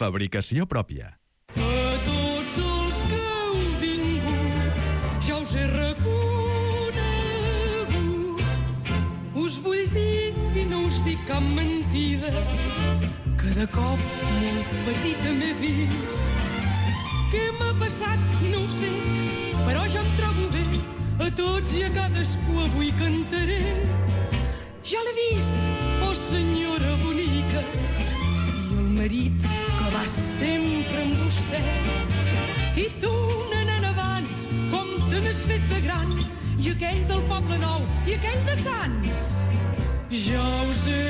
Fabricació pròpia. A tots els que heu vingut, ja us he reconegut. Us vull dir, i no us dic cap mentida, que de cop molt petita m'he vist. Què m'ha passat? No ho sé, però ja em trobo bé. A tots i a cadascú avui cantaré. Ja l'he vist, oh senyora bonica, i el marit que va sempre amb vostè. I tu, nena, abans, com te n'has fet de gran, i aquell del Poble Nou, i aquell de Sants. Ja us he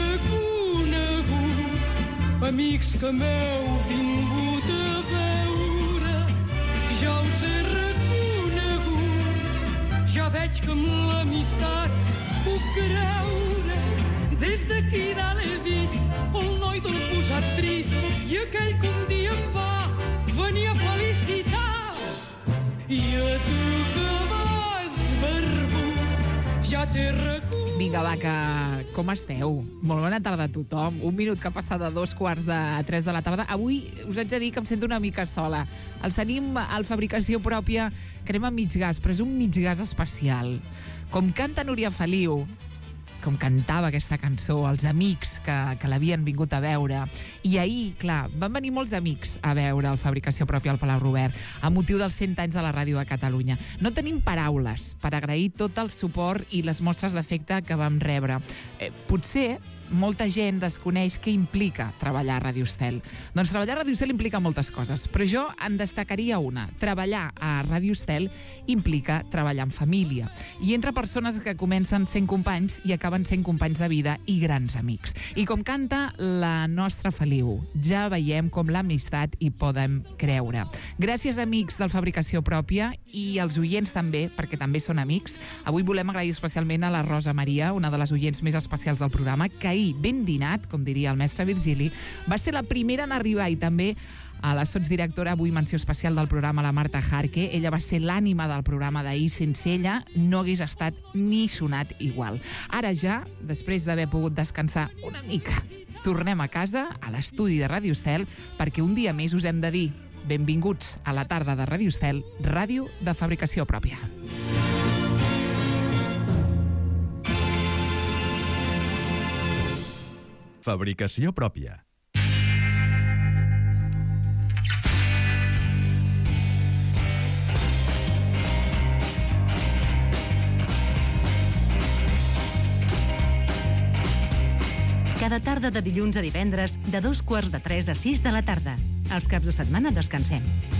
reconegut, amics que m'heu vingut a veure. Ja us he reconegut, ja veig que amb l'amistat puc creure. Des d'aquí dalt he vist el noi del posat trist i aquell que un dia em va venir a felicitar. I a tu que vas barbut, ja t'he reconegut. Vinga, va, que com esteu? Molt bona tarda a tothom. Un minut que passa de 2:45 de la tarda. Avui us haig de dir que em sento una mica sola. Els tenim al Fabricació Pròpia, que anem a mig gas, però és un mig gas especial. Com canta Núria Feliu, com cantava aquesta cançó, els amics que l'havien vingut a veure. I ahir, clar, van venir molts amics a veure el Fabricació Pròpia al Palau Robert, a motiu dels 100 anys de la ràdio a Catalunya. No tenim paraules per agrair tot el suport i les mostres d'afecte que vam rebre. Potser molta gent desconeix què implica treballar a Ràdio Estel. Doncs treballar a Ràdio Estel implica moltes coses, però jo en destacaria una. Treballar a Ràdio Estel implica treballar en família. I entre persones que comencen sent companys i acaben sent companys de vida i grans amics. I com canta la nostra Feliu, ja veiem com l'amistat hi podem creure. Gràcies, amics del Fabricació Pròpia, i els oients també, perquè també són amics. Avui volem agrair especialment a la Rosa Maria, una de les oients més especials del programa, que ahir, ben dinat, com diria el mestre Virgili, va ser la primera en arribar, i també a la sotsdirectora, avui menció especial del programa, la Marta Jarque. Ella va ser l'ànima del programa d'ahir. Sense ella no hagués estat ni sonat igual. Ara ja, després d'haver pogut descansar una mica, tornem a casa, a l'estudi de Ràdio Estel, perquè un dia més us hem de dir benvinguts a la tarda de Ràdio Estel, ràdio de Fabricació Pròpia. Fabricació pròpia. Cada tarda de dilluns a divendres, de 2:45 a 6 de la tarda. Els caps de setmana descansem.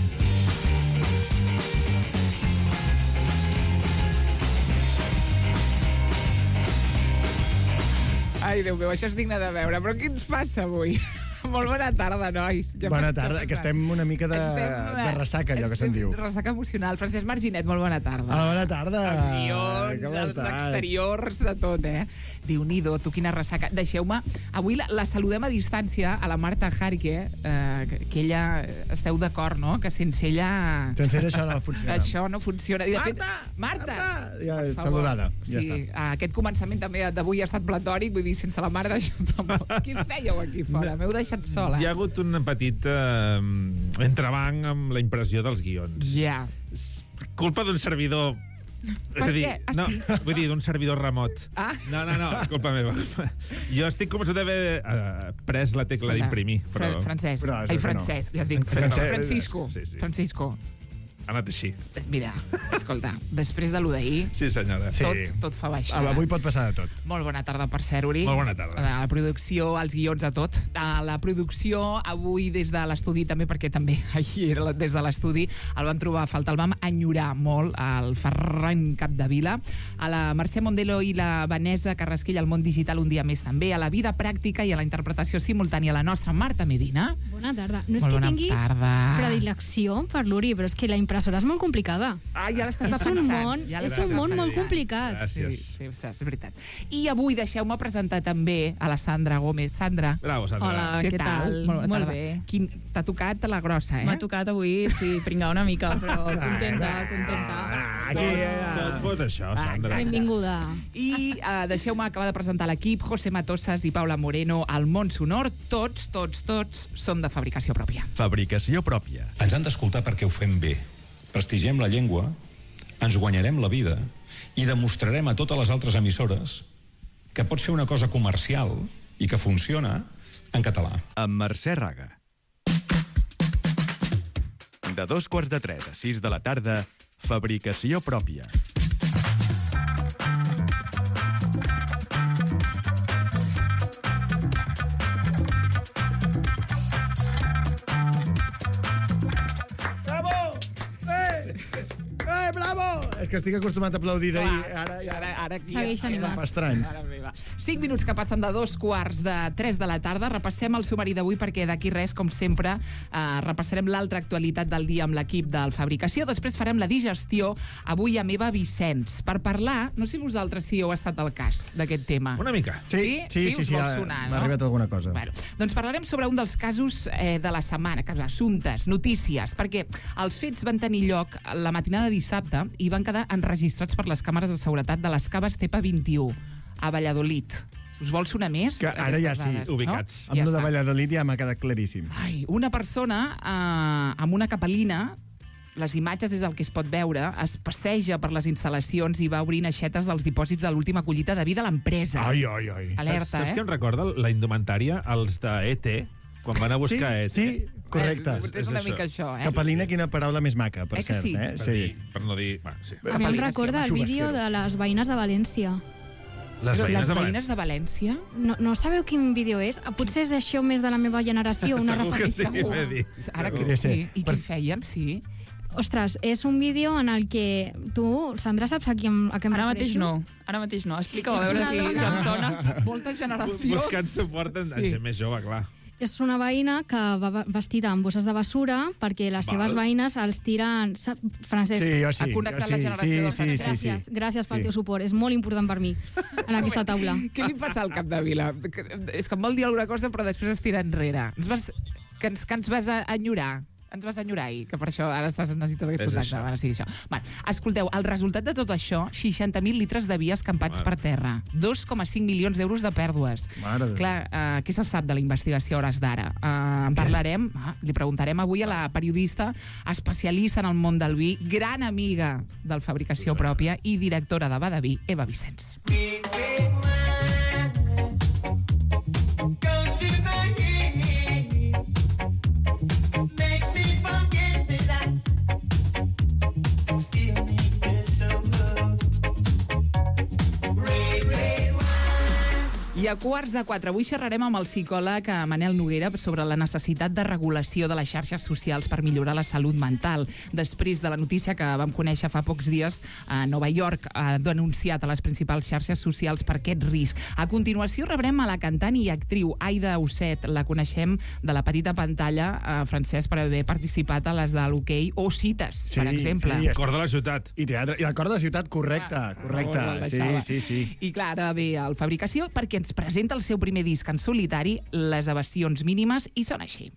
Ai, Déu meu, això és digne de veure. Però què ens passa avui? Molt bona tarda, nois. Ja bona tarda, que estem una mica de ressaca, allò que se'n diu. Ressaca emocional. Francesc Marginet, molt bona tarda. Hola, bona tarda. Els guions, els exteriors, de tot, Déu-n'hi-do, tu quina ressaca. Deixeu-me, avui la saludem a distància, a la Marta Jarque, que ella, esteu d'acord, no?, que sense ella... Sense ella això no funciona. Això no funciona. I de fet, Marta! Ja, saludada, ja sí, està. Aquest començament també d'avui ha estat platòric, vull dir, sense la Marta, això tampoc. Què fèieu aquí fora? M'heu deixat sola. Hi ha hagut un petit entrebanc amb la impressió dels guions. Ja. Culpa d'un servidor... Per què? No, Sí? vull dir, d'un servidor remot. Ah. No, culpa meva. Jo estic convençut d'haver pres la tecla d'imprimir. Però... Francesc. Però Ai, Francesc, ja dic. Francisco. Sí. Francisco. Ha anat així. Mira, escolta, després de lo d'ahir, Sí, senyora. tot fa baixar. Avui pot passar de tot. Molt bona tarda per ser, Uri. Molt bona tarda. A la producció, als guions, a tot. A la producció, avui des de l'estudi també, perquè també ahir era des de l'estudi, el vam trobar a falta, el vam enyorar molt, al Ferran Capdevila, a la Mercè Mondelo i la Vanessa Carrasquilla al món digital un dia més també, a la vida pràctica i a la interpretació simultània, la nostra Marta Medina. Bona tarda. No és Molt que bona tingui tarda. predilecció per l'Uri, però és que la impressora és molt complicada. Ah, ja l'estàs És un defensant. món, Ja és l'estàs un món molt defensant. complicat. Gràcies. Sí, és veritat. I avui deixeu-me presentar també a la Sandra Gómez. Sandra, Bravo, Sandra. Hola, què tal? Molt, Molt bé. T'ha tocat la grossa, M'ha tocat avui, sí, pringar una mica, però contenta. Tot fos això, Sandra. Benvinguda. I deixeu-me acabar de presentar l'equip. José Matosas i Paula Moreno, al món sonor. Tots som de fabricació pròpia. Fabricació pròpia. Ens han d'escoltar perquè ho fem bé. Prestigiem la llengua, ens guanyarem la vida i demostrarem a totes les altres emissores que pots fer una cosa comercial i que funciona en català. Amb Mercè Raga. De 2:45 a 6 de la tarda, fabricació pròpia. Bravo! És que estic acostumat a aplaudir d'ahir. Ara aquí Segueixen Em igual. fa estrany. 5 minuts que passen de 2:45 de la tarda. Repassem el sumari d'avui perquè d'aquí res, com sempre, repassarem l'altra actualitat del dia amb l'equip del Fabricació. Després farem la digestió avui amb Eva Vicenç per parlar, no sé vosaltres si heu estat al cas d'aquest tema. Una mica. Sí, us vol sonar, m'ha no? arribat alguna cosa. Bueno, doncs parlarem sobre un dels casos de la setmana, assumptes, notícies, perquè els fets van tenir lloc la matinada de dissabte i van quedar enregistrats per les càmeres de seguretat de les caves Tepa 21 a Valladolid. Us vol sonar més? Que ara ja sí, ubicats. Amb lo de està. Valladolid ja m'ha quedat claríssim. Ai, una persona amb una capelina, les imatges és el que es pot veure, es passeja per les instal·lacions i va obrint aixetes dels dipòsits de l'última collita de vi de l'empresa. Ai. Alerta, Saps què em recorda la indumentària? Els de E.T., quan van a buscar E.T. Sí, correcte. És una És mica això. això, Capelina, quina paraula més maca, per Que cert. sí? Per no dir... Va, sí. A mi em Capelina, recorda sí, el home, vídeo de les veïnes de València. Les Però veïnes les de veïnes València. de València? No sabeu quin vídeo és? Potser és això més de la meva generació, una Segur que referència. sí, m'he dit. Ara que Segur. sí. I Per- què feien, sí? Ostres, és un vídeo en el que tu, Sandra, saps a què em Ara mateix refereixo? no. Ara mateix no. Explica-ho, a És veure una si dona- em sona. Molta generació. Buscant suport en gent més jove, clar. És una veïna que va vestida amb bosses de bosses perquè les seves veïnes els tiren... Francesc, Sí, jo sí. Ha connectat la jo generació del gràcies, gràcies pel teu suport. És molt important per mi en aquesta taula. Què li passa al Capdevila? És que em vol dir alguna cosa, però després es tira enrere. Que ens vas enyorar. Ens vas enyorar ahir, que per això ara necessites aquest És contacte. això. Bueno, sí, això. Bueno, escolteu, el resultat de tot això, 60.000 litres de vi escampats per terra, 2,5 milions d'euros de pèrdues. Mare de Déu. Clar, què se sap de la investigació a hores d'ara? En parlarem, li preguntarem avui a la periodista especialista en el món del vi, gran amiga del Fabricació Pròpia i directora de Badaví, Eva Vicenç. I a 3:45 avui xerrarem amb el psicòleg Manel Noguera sobre la necessitat de regulació de les xarxes socials per millorar la salut mental. Després de la notícia que vam conèixer fa pocs dies, a Nova York ha denunciat a les principals xarxes socials per aquest risc. A continuació rebrem a la cantant i actriu Aida Osset. La coneixem de la petita pantalla, Francesc, per haver participat a les de l'hoquei o Cites, per exemple. Sí, Cor de la ciutat. I teatre. I el cor de la ciutat, correcte. Sí. I clar, ara ve el Fabricació perquè ens presenta el seu primer disc en solitari, Les evasions mínimes, i sona així.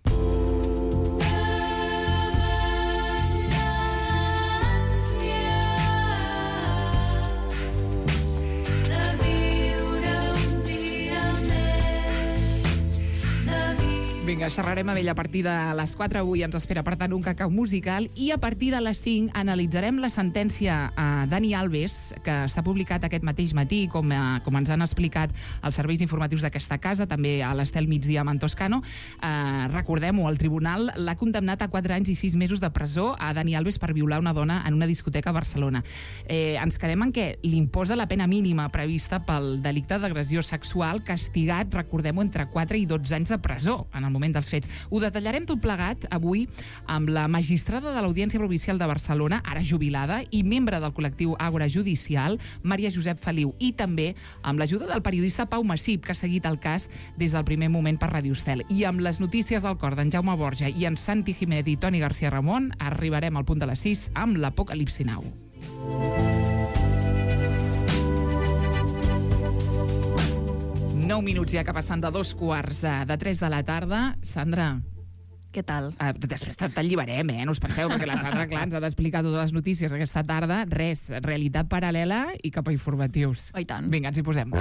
Vinga, xerrarem amb ell a partir de les 4. Avui ens espera, per tant, un cacau musical. I a partir de les 5 analitzarem la sentència a Dani Alves, que s'ha publicat aquest mateix matí, com ens han explicat els serveis informatius d'aquesta casa, també a l'Estel Migdia amb en Toscano. Recordem-ho, el tribunal l'ha condemnat a 4 anys i 6 mesos de presó a Dani Alves per violar una dona en una discoteca a Barcelona. Ens quedem en què li imposa la pena mínima prevista pel delicte d'agressió sexual, castigat, recordem-ho, entre 4 i 12 anys de presó en el moment dels fets. Ho detallarem tot plegat avui amb la magistrada de l'Audiència Provincial de Barcelona, ara jubilada, i membre del col·lectiu Àgora Judicial, Maria Josep Feliu, i també amb l'ajuda del periodista Pau Massip, que ha seguit el cas des del primer moment per Ràdio Estel. I amb les notícies del cor d'en Jaume Borja i en Santi Jiménez i Toni García Ramon arribarem al punt de les 6 amb l'Apocalipsi Now. ...9 minuts ja que passen de 2:45 de la tarda. Sandra, Què tal? Després t'alliberem, no us penseu, perquè la Sandra, clar, ens ha d'explicar totes les notícies aquesta tarda. Res, realitat paral·lela i cap a informatius. Oh, i tant. Vinga, ens hi posem.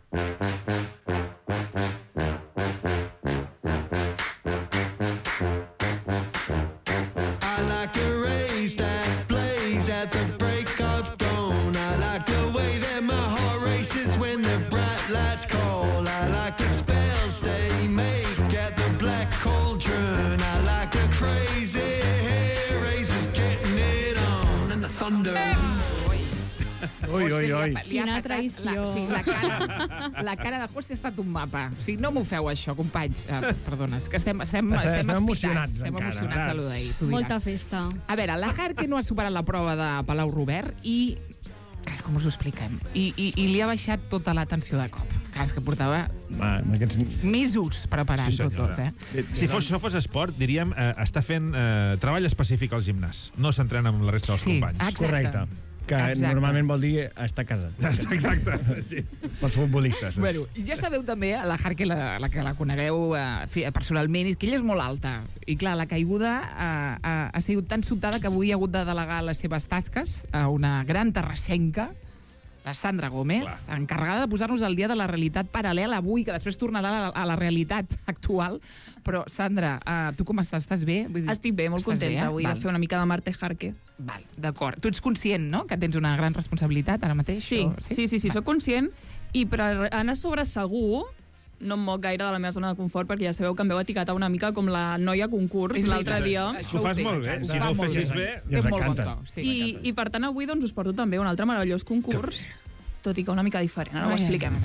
Ui. Quina traïció. La cara de José ha estat un mapa. O sigui, no m'ho feu, això, companys. Perdona, és que estem emocionats Estem encara. emocionats de lo d'ahir, tu diràs. Molta festa. A veure, la Jarque no ha superat la prova de Palau Robert i... Com us ho expliquem? I li ha baixat tota la tensió de cop. Clar, és que portava mesos preparant-ho tot, Si això fos esport, diríem, està fent treball específic al gimnàs. No s'entrena amb la resta dels companys. Correcte. Que normalment vol dir estar a casa. Exacte, sí. Pels futbolistes. Bueno, i ja sabeu també, la Jarque, la que la conegueu personalment, que ella és molt alta. I clar, la caiguda ha sigut tan sobtada que avui ha hagut de delegar les seves tasques a una gran terrassenca, la Sandra Gómez, encarregada de posar-nos al dia de la realitat paral·lela avui, que després tornarà a la realitat actual. Però, Sandra, tu com estàs? Estàs bé? Estic bé, molt contenta avui de fer una mica de Marte Jarque. Val, d'acord. Tu ets conscient, no?, que tens una gran responsabilitat ara mateix? Sí, soc conscient. I per anar sobre segur, no em moc gaire de la meva zona de confort, perquè ja sabeu que em veu etiquetar una mica com la noia concurs l'altre dia. Ho fas molt bé. Si no ho fessis bé... I ens encanta. I per tant, avui us porto també un altre meravellós concurs, tot i que una mica diferent. Ara ho expliquem.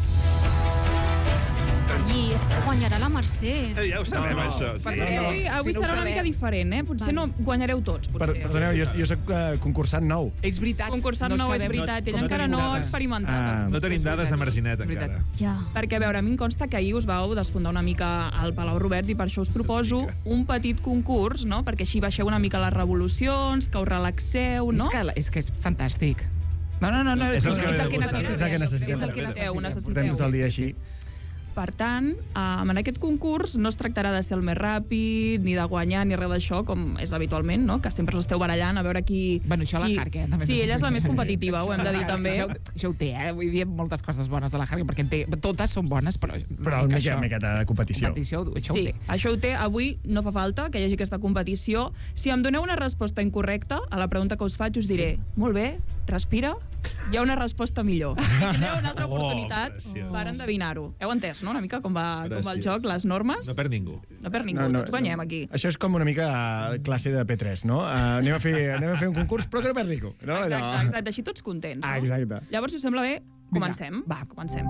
I és que guanyarà la Mercè. Ja ho sabem, això. Avui serà una mica diferent, Potser no guanyareu tots, potser. Perdoneu, jo soc concursant nou. És veritat. Concursant nou, és veritat. Ell encara no ha experimentat. No tenim dades de Marginet, encara. Perquè, a veure, a mi em consta que ahir us vau desfondar una mica al Palau Robert i per això us proposo un petit concurs, no?, perquè així baixeu una mica les revolucions, que us relaxeu, no? És que és fantàstic. No, és el que necessitem. Portem tot el dia així. Per tant, en aquest concurs no es tractarà de ser el més ràpid, ni de guanyar, ni res d'això, com és habitualment, no?, que sempre us esteu barallant a veure qui... Bueno, això la Jarque. Sí, ella és la més competitiva, ho hem de dir també. Això ho té, Vull dir moltes coses bones de la Jarque, perquè totes són bones, però una miqueta de competició. Això ho té. Això ho té. Avui no fa falta que hi hagi aquesta competició. Si em doneu una resposta incorrecta a la pregunta que us faig, us diré, molt bé, respira, hi ha una resposta millor. Tindreu una altra oportunitat per endevinar-ho. Heu entès, no?, una mica com va el joc, les normes. No perd ningú. Tots guanyem aquí. Això és com una mica classe de P3, no? Anem a fer un concurs, però que no perd ningú. Exacte, així tots contents. Exacte. Llavors, si us sembla bé, comencem. Va, comencem.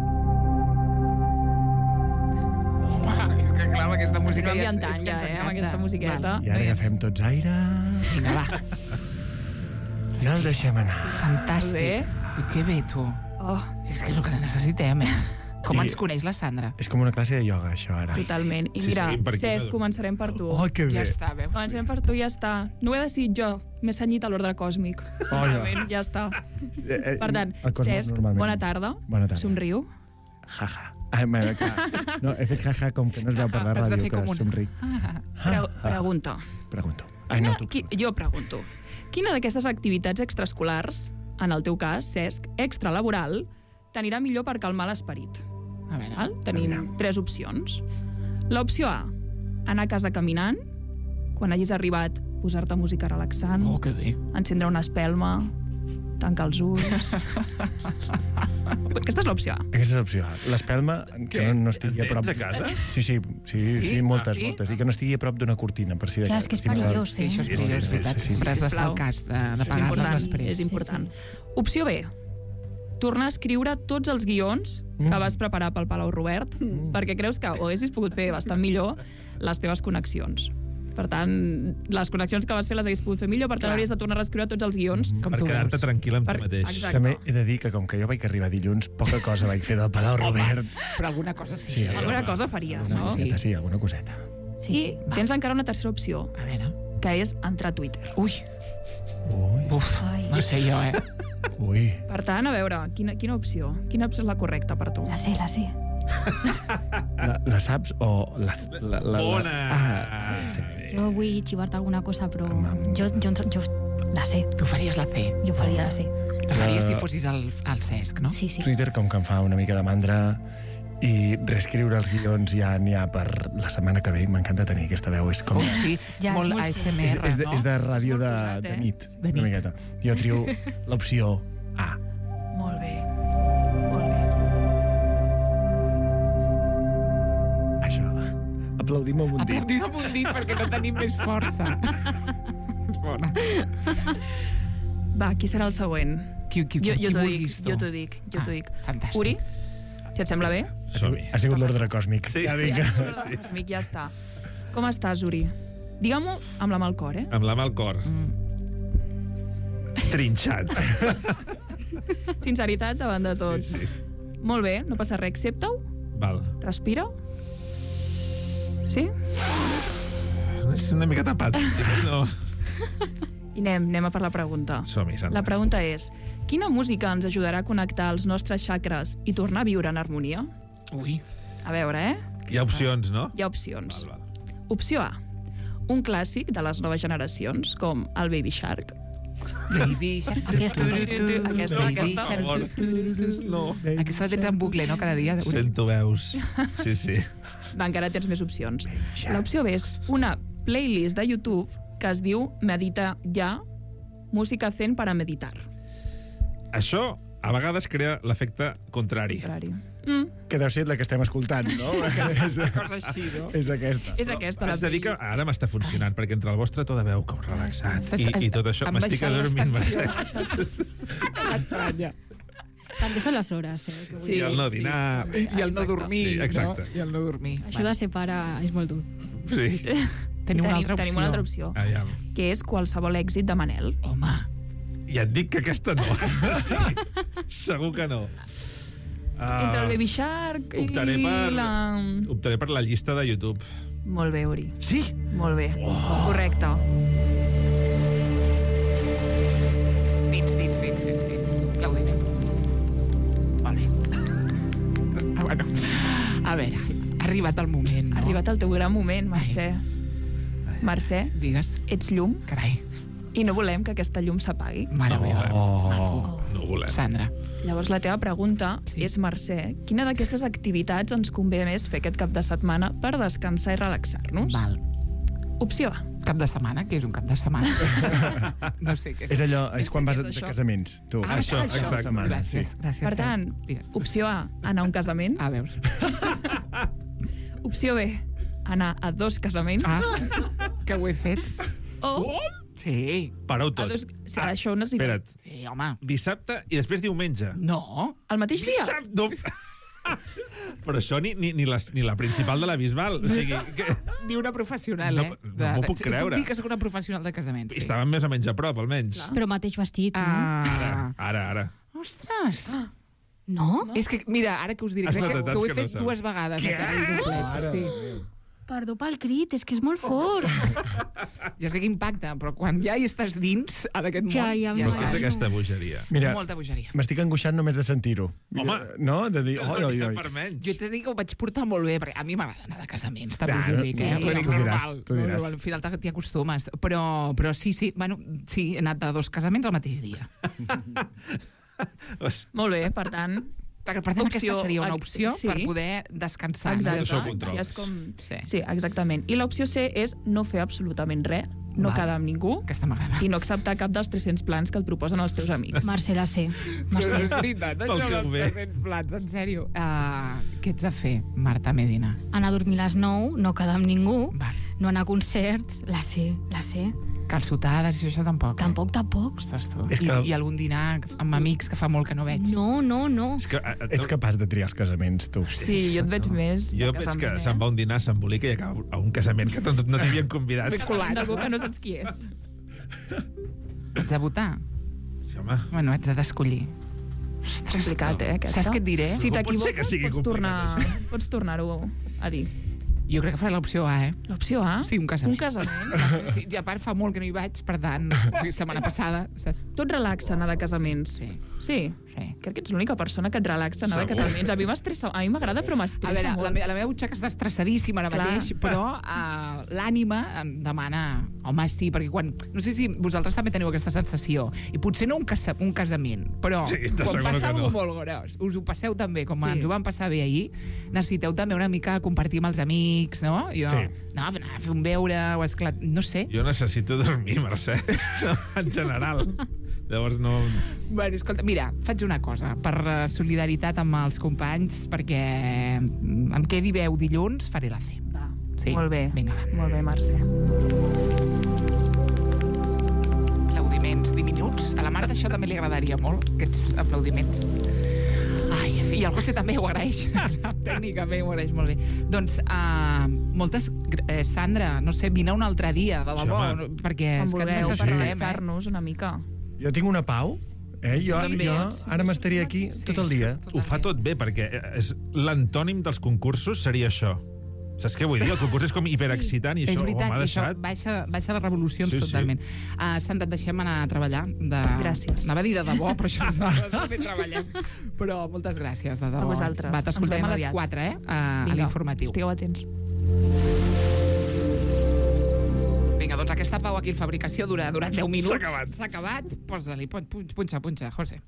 És que, clar, amb aquesta música... No ambientant, amb aquesta musiqueta. I ara agafem tots aire... Vinga, va. I el deixem anar. Fantàstic. Que bé, tu. És que és el que necessitem, Com ens coneix la Sandra. És com una classe de ioga, això, ara. Totalment. I mira, Cesc, començarem per tu. Que bé. Ja està, veus? Començarem per tu, ja està. No ho he decidit jo, m'he cenyit a l'ordre còsmic. Simplement, ja està. Per tant, Cesc, bona tarda. Bona tarda. Somriu. Jaja. No, he fet jaja com que no es veu per la ràdio, que somric. Pregunta. Pregunto. Ai, no, tu. Jo pregunto. Quina d'aquestes activitats extraescolars, en el teu cas, Cesc, extralaboral, t'anirà millor per calmar l'esperit? A veure. Tenim 3 opcions. L'opció A, anar a casa caminant, quan hagis arribat, posar-te música relaxant, que bé. encendre una espelma, tancar els ulls... Aquesta és l'opció A. Aquesta és l'opció A. L'espelma, que no estigui a prop... a casa? Sí, moltes. I que no estigui a prop d'una cortina, per si de cas. És que és perillós, Sí, això és perillós, veritat. Sempre has d'estar al cas de pagar-les després. És important. Opció B, tornar a escriure tots els guions que vas preparar pel Palau Robert, perquè creus que ho haguessis pogut fer bastant millor les teves connexions. Per tant, les connexions que vas fer les hagués pogut fer millor, per tant hauries de tornar a reescriure tots els guions. Per quedar-te tranquil amb tu mateix. Exacte. També he de dir que com que jo vaig arribar dilluns, poca cosa vaig fer del Palau Robert. Però alguna cosa sí. Alguna cosa faries, no? Sí, alguna coseta. I tens encara una tercera opció, A veure. que és entrar a Twitter. Ui. No sé jo, Ui. Per tant, a veure, quina opció? Quina opció és la correcta per tu? La sé. La saps o... Bona! Jo vull xivar-te alguna cosa, però jo la sé. Tu faries la C. Jo faria la C. La faries si fossis el Cesc, no? Sí, sí. Twitter com que em fa una mica de mandra i reescriure els guions ja n'hi ha per la setmana que ve. M'encanta tenir aquesta veu. És com... Sí, Ja, és molt és molt ASMR, no? És de ràdio de posat, nit. De Una nit. miqueta. Jo trio l'opció A. Molt bé. Molt bé. Això. Aplaudim amb un dit. Aplaudim amb un dit perquè no tenim més força. És bona. Va, qui serà el següent? Qui Jo t'ho dic, vulguis tu. jo t'ho dic. Fantàstic. Uri, si et sembla bé? Som-hi. Ha sigut l'ordre còsmic. Sí, Ja sí, dic. sí. Cosmic, ja està. Com estàs, Uri? Digue-m'ho amb la mà al cor, eh? Amb la mà al cor. Trinxat. Sinceritat davant de tot. Sí, sí. Molt bé, no passa res. Accepta-ho, Val. respira. Sí? És una mica tapat. No. I anem a per la pregunta. Som-hi, Sandra. La pregunta és, quina música ens ajudarà a connectar els nostres xacres i tornar a viure en harmonia? Ui. A veure, Hi ha opcions, no? Hi ha opcions. Val. Opció A, un clàssic de les noves generacions, com el Baby Shark. Baby Shark. Aquesta. Baby Aquesta. Shark. No. Aquesta la tens en bucle, no? Cada dia. Uri. Sento veus. Sí, sí. Va, encara tens més opcions. L'opció B és una playlist de YouTube que es diu Medita ja, música zen para meditar. Això a vegades crea l'efecte contrari. Que deu ser la que estem escoltant, no? Cosa així, no? És aquesta. És aquesta la Haig de dir que playlist. ara m'està funcionant, perquè entre el vostre to de veu com relaxat i tot això Han m'estic baixat les adormint massa. tensions. Estranya. També són les hores, eh? que vull Sí. I el no dinar... I el no dormir, Sí, exacte. no? I el no dormir. dir. Això de ser pare és molt dur. Sí. Tenim una altra opció. Tenim una altra opció, Aviam. que és qualsevol èxit de Manel. Home, Ja et dic que aquesta no. Sí. Segur que no. Entre el Baby Shark i optaré per, la... optaré per la llista de YouTube. Molt bé, Uri. Sí? Molt bé. Correcte. dins. Aplaudirem. Vale. Bueno, a veure, ha arribat el moment, no? Ha arribat el teu gran moment, Mercè. Mercè, Digues. ets llum Carai, i no volem que aquesta llum s'apagui. mare meva. No ho volem. Sandra. Llavors, la teva pregunta Sí. és, Mercè, quina d'aquestes activitats ens convé més fer aquest cap de setmana per descansar i relaxar-nos? Val. Opció A. Cap de setmana? Què és un cap de setmana? No sé què És allò, és quan vas què és de això? casaments, tu. Això, exacte. Gràcies, gràcies. Per tant, Digues. opció A, anar a un casament. Ah, veus. Opció B, anar a 2 casaments. Ah, que ho he fet. O Sí. Pareu a tot. dos... Sí, això ho necessitem. Espera't. Sí, home. Dissabte i després diumenge. No. El mateix dia? Dissabte... No. Però això ni la principal de la Bisbal. O sigui, que... Ni una professional, No, eh? no m'ho puc creure. Puc dir que soc una professional de casaments. Sí. Estaven més o menys a prop, almenys. Però mateix vestit, no? Ah. Ara. Ostres. No? És que, mira, ara que us diré, Has crec notat que ho he que no fet saps. 2 vegades. Què? aquest complet. Sí. Perdó pel crit, és que és molt fort. Ja sé que impacta, però quan ja hi estàs dins, en aquest món, Ja, ja Què és m'imagino. aquesta bogeria? Mira, molta bogeria. m'estic angoixant només de sentir-ho. Home. No? De dir, oi. Per menys. Jo t'he dit que ho vaig portar molt bé, perquè a mi m'agrada anar de casaments, també us Ah, ho dic, sí, eh? Però dic, tu diràs, normal, tu diràs. normal, al final t'hi acostumes. Però sí, bueno, sí, he anat a 2 casaments el mateix dia. Molt bé, per tant... Per tant, aquesta seria una opció sí. per poder descansar. Exacte. Això ho controles. Ja és com... Sí. Sí, exactament. I l'opció C és no fer absolutament res, no Val. quedar amb ningú Aquesta m'agrada. i no acceptar cap dels 300 plans que et proposen els teus amics. Marcela C. Però Marcela. és veritat, Pel que ho ve. 300 plats, en sèrio. Què ets a fer, Marta Medina? Anar a dormir a les 9, no quedar amb ningú, Val. no anar a concerts, la C. Calçotades i això tampoc. Tampoc. Ostres, tu. És que- I algun dinar amb amics que fa molt que no veig. No. És que, Ets capaç de triar els casaments, tu. Sí, jo et veig més jo de veig que casament, se'n va un dinar, s'embolica i acaba a un casament que no t'havien convidat. D'algú que no saps qui és. Ets de votar? Sí, home. Bueno, ets d'escollir. Ostres, Complicat, tu. aquesta. Saps què et diré? Si No pot ser que t'equivoques, sigui complicat, pots tornar-ho a dir. Jo crec que faré l'opció A, L'opció A? Sí, un casament. Un casament? Sí, i a part fa molt que no hi vaig, per tant, setmana passada, saps? Tu et relaxa anar de casaments? Sí. Sí? Sí. Crec que ets l'única persona que et relaxa anar de casaments. A mi m'estressa, a mi m'agrada, però A m'estressa veure, molt. la meva butxaca està estressadíssima ara Clar. mateix, però l'ànima em demana, home, sí, perquè quan... No sé si vosaltres també teniu aquesta sensació, i potser no un casament, però Sí, quan t'asseguro passa que alguna no. molt gros, us ho passeu també, com Sí. ens ho vam passar bé ahir, necessiteu també una mica compartir amb els amics, no? Jo, Sí. no, anar a fer un beure, o esclat... No sé. Jo necessito dormir, Mercè, en general. Llavors no... Bueno, escolta, mira, faig una cosa, per solidaritat amb els companys, perquè em quedi veu dilluns, faré la C. Va, Sí. molt bé. Vinga, va. Molt bé, Mercè. Aplaudiments diminuts. A la Marta això també li agradaria molt, aquests aplaudiments. Ai, i el José també ho agraeix. Tècnicament ho agraeix molt bé. Doncs, moltes... Sandra, no sé, vine un altre dia, de Sí, debò, home. perquè Quan és que et vulgueu, per necessitem, relaxar-nos una mica. Jo tinc una pau, jo també. ara m'estaria aquí tot el dia. Ho fa tot bé, perquè l'antònim dels concursos seria això. Saps què vull dir? El concurs és com hiperexcitant i És això veritat, m'ha i això deixat... baixa les revolucions Sí, sí. totalment. Sandra, et deixem anar a treballar. Gràcies. Anava a dir de debò, però això també treballem. Però moltes gràcies, de debò. A vosaltres. Va, t'escoltem Ens a veiem les aviat. 4, a Vinga, l'informatiu. Estigueu atents. Vinga, doncs aquesta pau aquí en fabricació dura 10 minuts. S'ha acabat. S'ha acabat. Posa-li, punxa, José.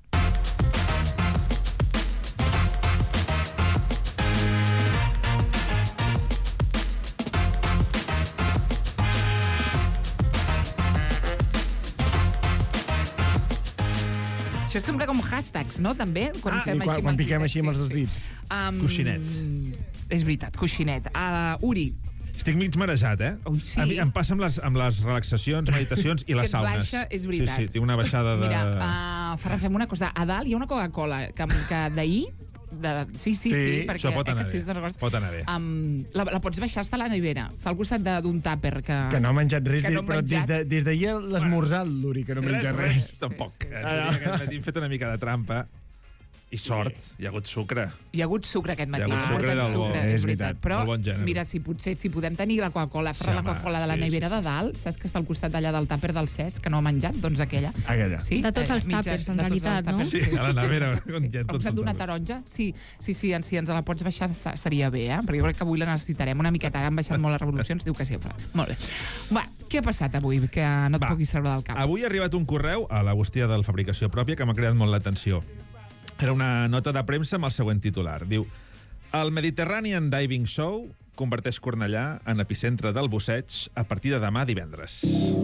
Això sembla com hashtags, no? També, quan fem així amb Quan els piquem dits. així amb els dos Sí, dits. sí. Coixinet. És veritat, coixinet. Uri, Estic mig marejat, Ui, sí. A mi em passa amb les relaxacions, meditacions i les Que et saunes. baixa, és veritat. Sí, tinc una baixada de... mira, Ferran, fem una cosa. A dalt hi ha una Coca-Cola que d'ahir... Sí, perquè... Això pot anar que sí, bé. te'n recordes? Pot anar bé. La pots baixar, està a la nevera. Està al costat d'un tàper que Que no ha menjat res, que no ha però menjat. des d'ahir l'esmorzar, l'Uri, que no menja res. Tampoc. Aquest matí hem fet una mica de trampa. I sort, hi ha hagut sucre. Hi ha hagut sucre aquest matí. Hi ha hagut Ha sucre portat del bo. és És veritat. veritat. Però, Molt bon gènere. mira, si podem tenir la Coca-Cola, Ferran, Sí, la home, Coca-Cola de la sí, nevera sí, de sí. dalt, saps que està al costat d'allà del tàper del Cesc, que no ha menjat? Doncs aquella. Aquella. Sí? De tots els tàpers, en de tots els realitat, no? tàpers, Sí, a la nevera, on hi ha Al tots costat els d'una tàpers. taronja? Sí, si ens la pots baixar estaria bé, perquè jo crec que avui la necessitarem una miqueta. Ara han baixat molt les revolucions, diu que sí, Ferran. Molt bé. Va, què ha passat avui que no et puguis treure del cap? Avui ha arribat un correu a la bústia del Fabricació Pròpia que m'ha creat molt l'atenció. Era una nota de premsa amb el següent titular. Diu: el Mediterranean Diving Show converteix Cornellà en epicentre del busseig a partir de demà divendres.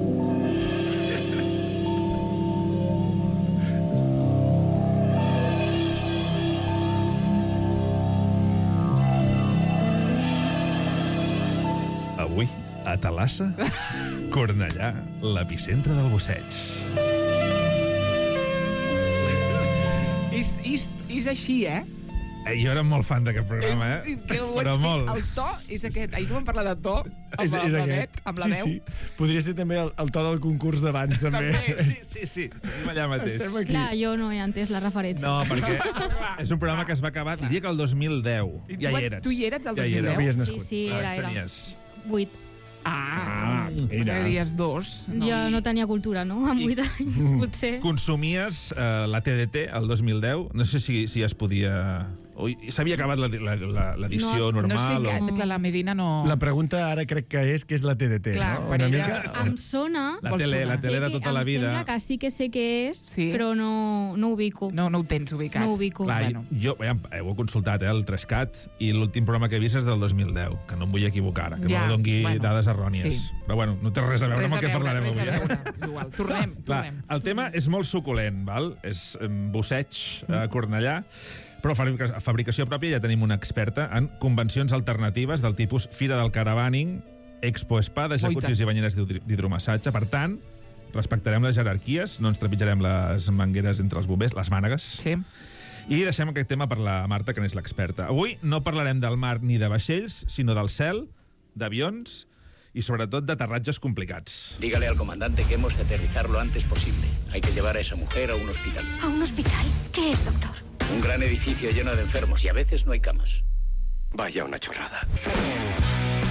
Avui, a Talassa, Cornellà, l'epicentre del busseig. És així, eh? Jo era molt fan d'aquest programa, Però molt. El to és aquest. Ahir que vam parlar de to, amb És la aquest. Bet, amb la veu. Sí. Podria ser també el to del concurs d'abans, també. Sí. Estem allà mateix. Estem aquí. Clar, jo no he entès la referència. No, perquè és un programa que es va acabar, diria que el 2010. I Ja tu hi eres. tu hi eres, el Ja hi 2010? Havies Sí, nascut. sí, era. Tenies... 8. mira. Dies 2. Jo no tenia cultura, no? Amb 8 anys, potser. Consumies la TDT el 2010? No sé si es podia... S'havia acabat l'edició No, normal? No sé, clar, la Medina no... La pregunta ara crec que és la TDT, Clar, no? per Una ella- mica... Em sona... La tele de tota la vida. Em sembla que sí que sé què és, Sí? però no ho ubico. No ho tens ubicat. No ho ubico. Clar, Bueno. jo ho he consultat, el 3CAT, i l'últim programa que he vist és del 2010, que no em vull equivocar, que Ja, no dongui bueno, dades errònies. sí. Però bueno, no té res a veure amb el que parlarem res avui. a veure. És igual. Tornem. Clar, el tema és molt suculent, val? És busseig a Cornellà, però a Fabricació Pròpia ja tenim una experta en convencions alternatives del tipus Fira del Caravaning, Expo Spa, de jacuzzis i banyeres d'hidromassatge. Per tant, respectarem les jerarquies, no ens trepitjarem les mangueres entre els bombers, les mànegues. Sí. I deixem aquest tema per la Marta, que n'és l'experta. Avui no parlarem del mar ni de vaixells, sinó del cel, d'avions y sobre todo de aterratges complicats. Dígale al comandante que hemos de aterrizar lo antes posible. Hay que llevar a esa mujer a un hospital. ¿A un hospital? ¿Qué es, doctor? Un gran edificio lleno de enfermos y a veces no hay camas. Vaya una chorrada.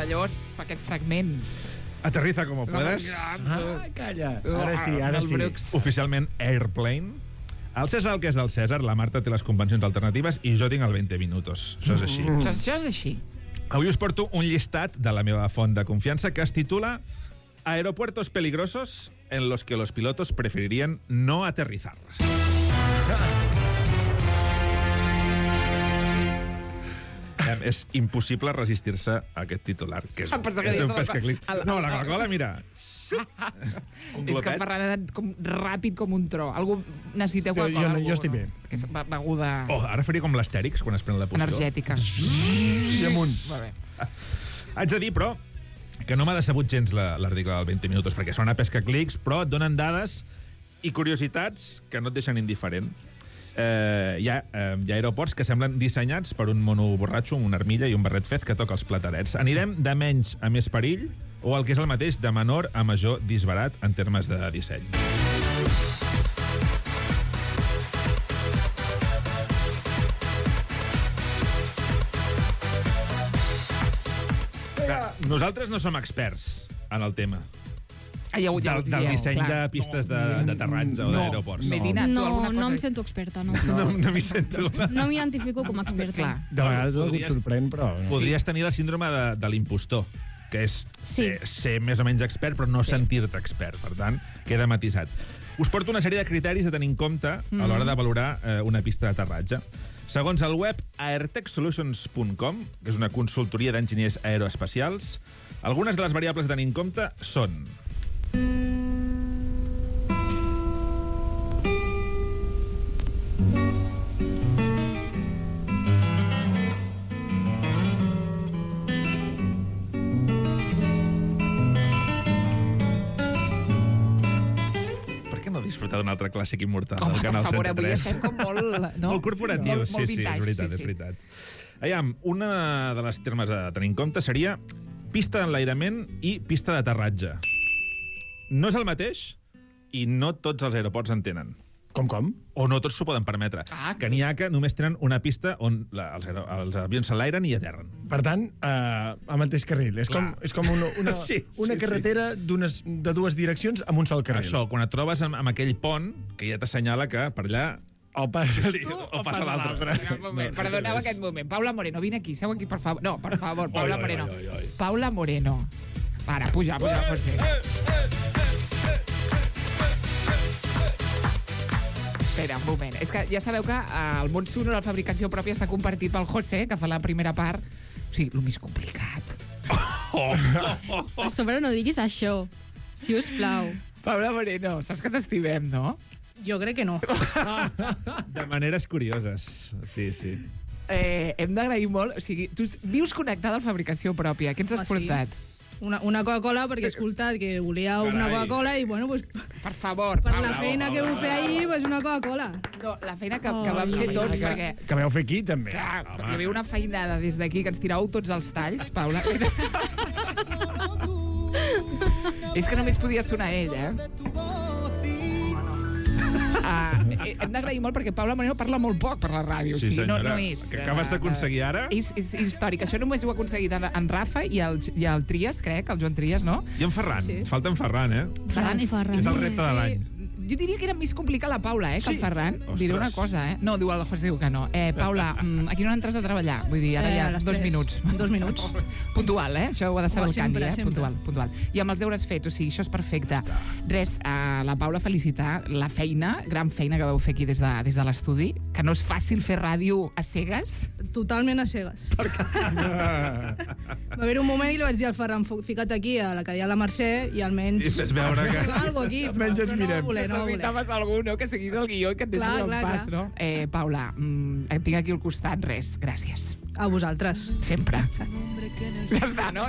meravellós, aquest fragment. Aterriza como puedas. Calla. Ara sí. Oficialment Airplane. El César el que és del César, la Marta té les convencions alternatives i jo tinc el 20 minutos. Això és així. Això és així. Avui us porto un llistat de la meva font de confiança que es titula Aeropuertos peligrosos en los que los pilotos preferirían no aterrizar. És impossible resistir-se a aquest titular, que és un pescaclic. No, la Coca-Cola, mira. És que Ferran ha anat ràpid com un tro. Algú necessiteu Coca-Cola? Jo estic bé. Que és beguda... Ara faria com l'Astèrix, quan es pren la poció. Energètica. I amunt. Va bé. Haig de dir, però, que no m'ha decebut gens l'article del 20 minuts, perquè sona pescaclics, però et donen dades i curiositats que no et deixen indiferent. Hi ha aeroports que semblen dissenyats per un mono borratxo, una armilla i un barret fez que toca els platerets. Anirem de menys a més perill o el que és el mateix, de menor a major disbarat en termes de disseny. Nosaltres no som experts en el tema. Del disseny de pistes d'aterratge o d'aeroports. No em sento experta, no. No m'hi sento. No m'identifico com a experta. De vegades algú et sorprèn, però... Podries tenir la síndrome de l'impostor, que és ser més o menys expert, però no sentir-te expert. Per tant, queda matisat. Us porto una sèrie de criteris a tenir en compte a l'hora de valorar una pista d'aterratge. Segons el web airtechsolutions.com, que és una consultoria d'enginyers aeroespacials, algunes de les variables a tenir en compte són... disfrutar d'un altre clàssic immortal del Canal 33. Per favor, avui estem com molt... Molt corporatiu, sí, vintage, és veritat. Aviam, una de les termes a tenir en compte seria pista d'enlairament i pista d'aterratge. No és el mateix i no tots els aeroports en tenen. Com? O no tots s'ho poden permetre. Que n'hi ha que només tenen una pista on els avions s'enlairen i aterren. Per tant, al mateix carril. És com una carretera de dues direccions amb un sol carril. Això, quan et trobes amb aquell pont, que ja t'assenyala que per allà... O passes tu o passa l'altre. Perdoneu aquest moment. Paula Moreno, vine aquí, seu aquí, per favor. No, per favor, Paula Moreno. Paula Moreno. Para, puja, José. Espera, un moment. És que ja sabeu que el món sonor, la fabricació pròpia, està compartit pel José, que fa la primera part. O sigui, el més complicat. A sobre no diguis això, si us plau. Paula Moreno, saps que t'estimem, no? Jo crec que no. De maneres curioses, sí. Hem d'agrair molt... O sigui, tu vius connectada a la fabricació pròpia. Què ens has portat? Una Coca-Cola, perquè he escoltat que volia una Coca-Cola i, bueno, pues... Per favor, per la feina que vau fer ahir, pues una Coca-Cola. No, la feina que vam fer tots, perquè... Que vau fer aquí, també. Clar, perquè hi havia una feinada des d'aquí que ens tiràveu tots els talls, Paula. És que només podia sonar ell, hem d'agrair molt perquè Paula Moreno parla molt poc per la ràdio. Sí, senyora. No és, que acabes d'aconseguir ara? És històric. Això només ho ha aconseguit en Rafa i el Trias, crec, el Joan Trias, no? I en Ferran. Sí. Ens falta en Ferran, Ferran és el repte de l'any. Jo diria que era més complicat la Paula, que el Ferran. Ostres. Diré una cosa, No, diu el José, diu que no. Paula, aquí no entres a treballar. Vull dir, ara ja 2 minuts. 2 minuts. Puntual, Això ho ha de saber el Candy, sempre. Puntual. I amb els deures fets, o sigui, això és perfecte. Res, a la Paula felicitar la feina, gran feina que vau fer aquí des de l'estudi, que no és fàcil fer ràdio a cegues. Totalment a cegues. Va haver un moment i li vaig dir al Ferran, fica't aquí a la cadira de la Mercè i almenys... I fes veure que... Algo aquí, almenys ens mirem. Necessitaves algú, que seguís el guió i que et deixis en pas, no? Paula, et tinc aquí al costat, res, gràcies. A vosaltres. Sempre. Ja està, no?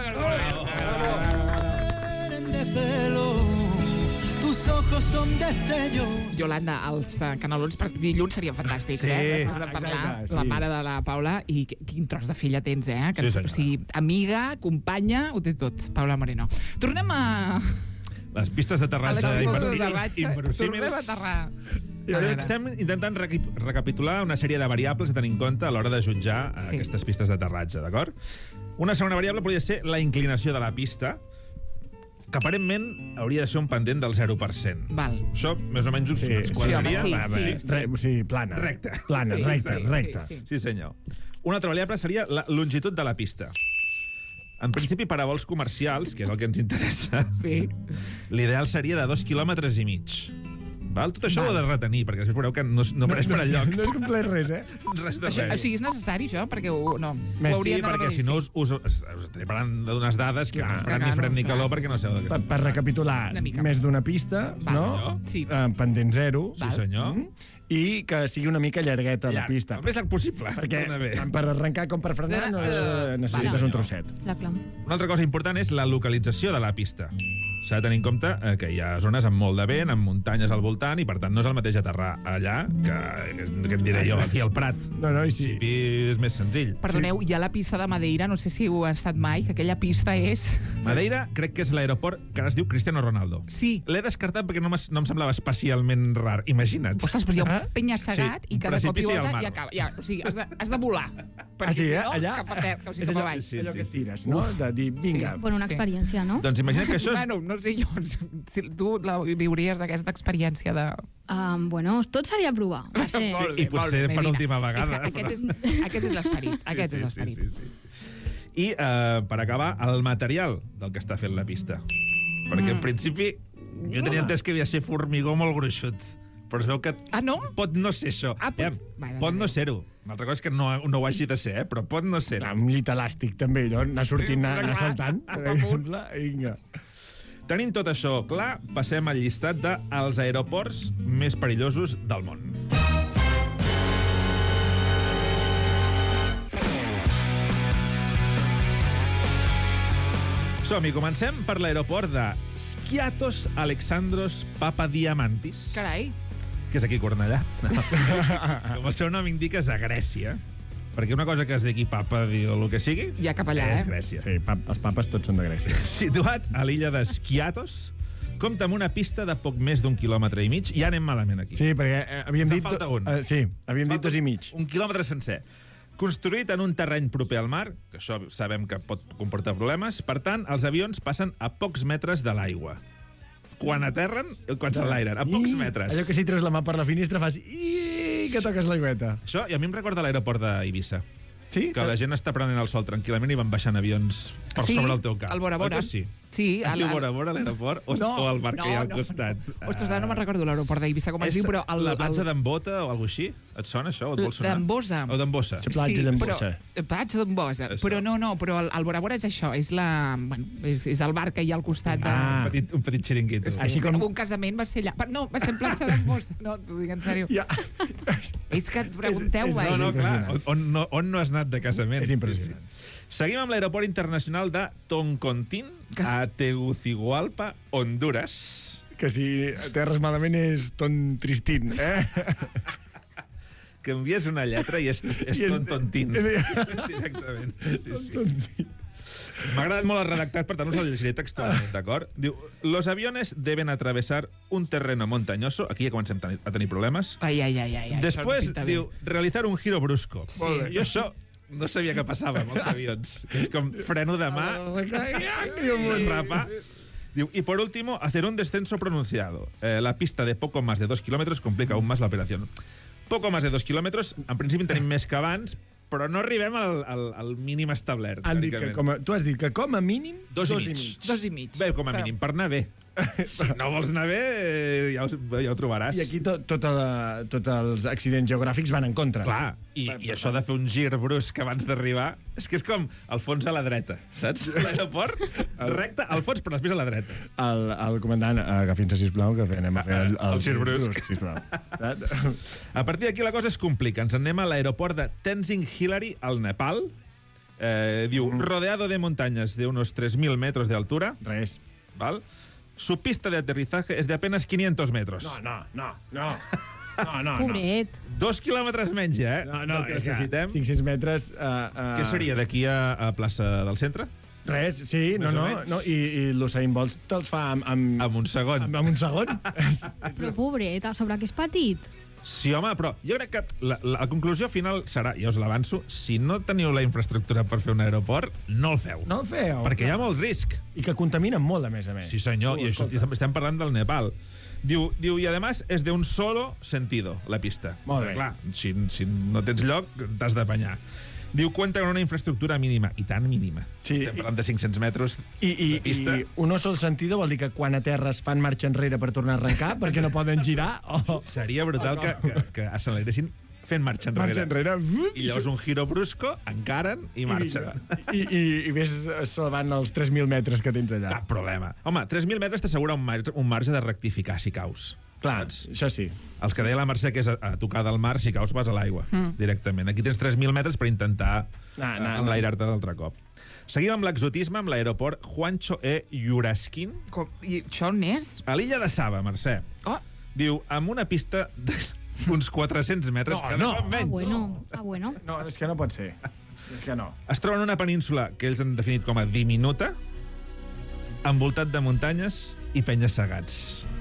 Yolanda, els canelons per dilluns serien fantàstics, Després de parlar la mare de la Paula, i quin tros de filla tens, O sigui, amiga, companya, ho té tot, Paula Moreno. Tornem a... les pistes d'aterratge inverosímils. Tornem a aterrar. Estem intentant recapitular una sèrie de variables a tenir en compte a l'hora de jutjar aquestes pistes d'aterratge, d'acord? Una segona variable podria ser la inclinació de la pista, que aparentment hauria de ser un pendent del 0%. Val. Això, més o menys, ens quadraria. Sí, plana. Recte. Plana, recte. Sí, senyor. Una altra variable seria la longitud de la pista. En principi, per a vols comercials, que és el que ens interessa, l'ideal seria de 2,5 quilòmetres. Val? Tot això ho he de retenir, perquè després veureu que no apareix per enlloc. No és compleix res, Res de res. res. O sigui, és necessari, això? Perquè ho Sí, perquè si no us estaré parlant d'unes dades que no us faran ni fred ni calor perquè no sabeu de què estem. Per recapitular, més d'una pista, no? Pendent 0. Sí, senyor. I que sigui una mica llargueta la pista. El més llarg possible. Perquè per arrencar com per frenar necessites un trosset. Una altra cosa important és la localització de la pista. S'ha de tenir en compte que hi ha zones amb molt de vent, amb muntanyes al voltant, i per tant no és el mateix aterrar allà que et diré jo, aquí al Prat. No, i sí. És més senzill. Perdoneu, hi ha la pista de Madeira, no sé si ho ha estat mai, que aquella pista és... Madeira crec que és l'aeroport que ara es diu Cristiano Ronaldo. Sí. L'he descartat perquè no em semblava especialment rar. Imagina't. Ostres, però hi ha un penya-segat i cada cop i volta i acaba. O sigui, has de volar. Sí, allà? Cap a terra, o sigui, cap avall. És allò que tires, no? De dir, vinga. Bueno, una experiència, no? Doncs imagina't que això és... Bueno, no sé jo, si tu la viuries d'aquesta experiència de... Bueno, tot seria provar. I potser per última vegada. Aquest és l'esperit. Aquest és l'esperit. I, per acabar, el material del que està fent la pista. Perquè, en principi, jo tenia entès que havia de ser formigó molt gruixut. Però es veu que pot no ser això. Pot no ser-ho. Una altra cosa és que no ho hagi de ser, però pot no ser-ho. Un llit elàstic, també, allò, anar sortint, anar saltant. Vinga. Tenint tot això clar, passem al llistat dels aeroports més perillosos del món. Som-hi, comencem per l'aeroport de Skiathos Alexandros Papadiamantis. Carai. Que és aquí a Cornellà. Com el seu nom indica, és a Grècia. Perquè una cosa que es digui Papa o el que sigui... Ja cap allà, és Grècia. Sí, els papes tots són de Grècia. Situat a l'illa de Skiathos, compta amb una pista de poc més d'1,5 quilòmetres. Ja anem malament aquí. Sí, perquè havíem dit... Falta un. Sí, havíem dit 2,5. 1 quilòmetre sencer. Construït en un terreny proper al mar, que això sabem que pot comportar problemes, per tant, els avions passen a pocs metres de l'aigua. Quan aterren, quan s'enlairen, a pocs metres. Allò que si treus la mà per la finestra fas... que toques l'aigüeta. Això, i a mi em recorda l'aeroport d'Eivissa. Sí? Que la gent està prenent el sol tranquil·lament i van baixant avions per sobre el teu cap. El Bora Bora. Sí. Sí, es diu Bora Bora l'aeroport o el bar que hi ha al costat? Ostres, ara no me'n recordo l'aeroport d'Eivissa, com es diu, però... La platja d'Embota o alguna així? Et sona això? O et vol sonar? D'Embosa. O d'Embosa. La platja d'Embosa. Platja d'Embosa. Però no, però el Bora Bora és això, és el bar que hi ha al costat de... Un petit xiringuito. Així com... Un casament va ser allà. No, va ser en platja d'Embosa. No, t'ho dic en sèrio. És que et pregunteu... No, clar, on no has anat de casament? És impressionant. Seguim amb l'aeroport internacional de Toncontín, a Tegucigalpa, Honduras. Que si terres malament és Tontristín, Canvies una lletra i és Toncontín. Directament. Sí. M'ha agradat molt el redactat, per tant us el llegiré textualment, d'acord? Diu, los aviones deben atravesar un terreno montañoso. Aquí ja comencem a tenir problemes. Ai. Después, diu, realizar un giro brusco. Sí. Jo això no sabia què passava amb els avions. És com freno de mà, rapa. Diu, y por último, hacer un descenso pronunciado. La pista de poco más de 2 kilómetros complica aún más la operación. Poco más de 2 kilómetros, en principi en tenim més que abans, però no arribem al mínim establert. Tu has dit que com a mínim 2,5. Bé, com a mínim, per anar bé. Si no vols anar bé, ja ho trobaràs. I aquí tots els accidents geogràfics van en contra. Clar, i això de fer un gir brusc abans d'arribar, és que és com al fons a la dreta, saps? L'aeroport, recte, al fons, però després a la dreta. El comandant, agafi'ns, sisplau, que anem a fer el gir brusc. Sisplau. A partir d'aquí la cosa es complica. Ens anem a l'aeroport de Tenzing Hillary, al Nepal. Diu, rodeado de montañas de unos 3.000 metros de altura. Res. ¿Vale? Su pista de aterrizaje es de apenas 500 metros. No. Pobret. 2 quilòmetres menys, ja, No, que necessitem. 500 metres... Què seria, d'aquí a plaça del centre? Res, sí, no, i l'Usain Bolt te'ls fa amb un segon. Amb un segon. Però pobret, a sobre que és petit. Sí, home, però jo crec que la conclusió final serà, ja us l'avanço, si no teniu la infraestructura per fer un aeroport, no el feu. No el feu. Perquè hi ha molt risc. I que contaminen molt, a més. Sí, senyor, i això estem parlant del Nepal. Diu, y además es de un solo sentido, la pista. Molt bé. Clar, si no tens lloc, t'has d'apanyar. Diu, cuenta con una infraestructura mínima. I tan mínima. Sí, estem parlant de 500 metres de pista. I un sol sentido vol dir que quan a terra es fan marxa enrere per tornar a arrencar, perquè no poden girar. Seria brutal que acceleressin fent marxa enrere. I llavors un giro brusco, encaren i marxen. I ves salvant els 3.000 metres que tens allà. Cap problema. Home, 3.000 metres t'assegura un marge de rectificar si caus. Clar, això sí. Els que deia la Mercè, que és a tocar del mar, si caus vas a l'aigua, directament. Aquí tens 3.000 metres per intentar enlairar-te d'altre cop. Seguim amb l'exotisme, amb l'aeroport Juancho E. Yuraskin. I això on és? A l'illa de Saba, Mercè. Diu, amb una pista d'uns 400 metres, que no fan menys. Bueno. No, és que no pot ser. És que no. Es troba en una península que ells han definit com a diminuta, envoltat de muntanyes i penya-segats.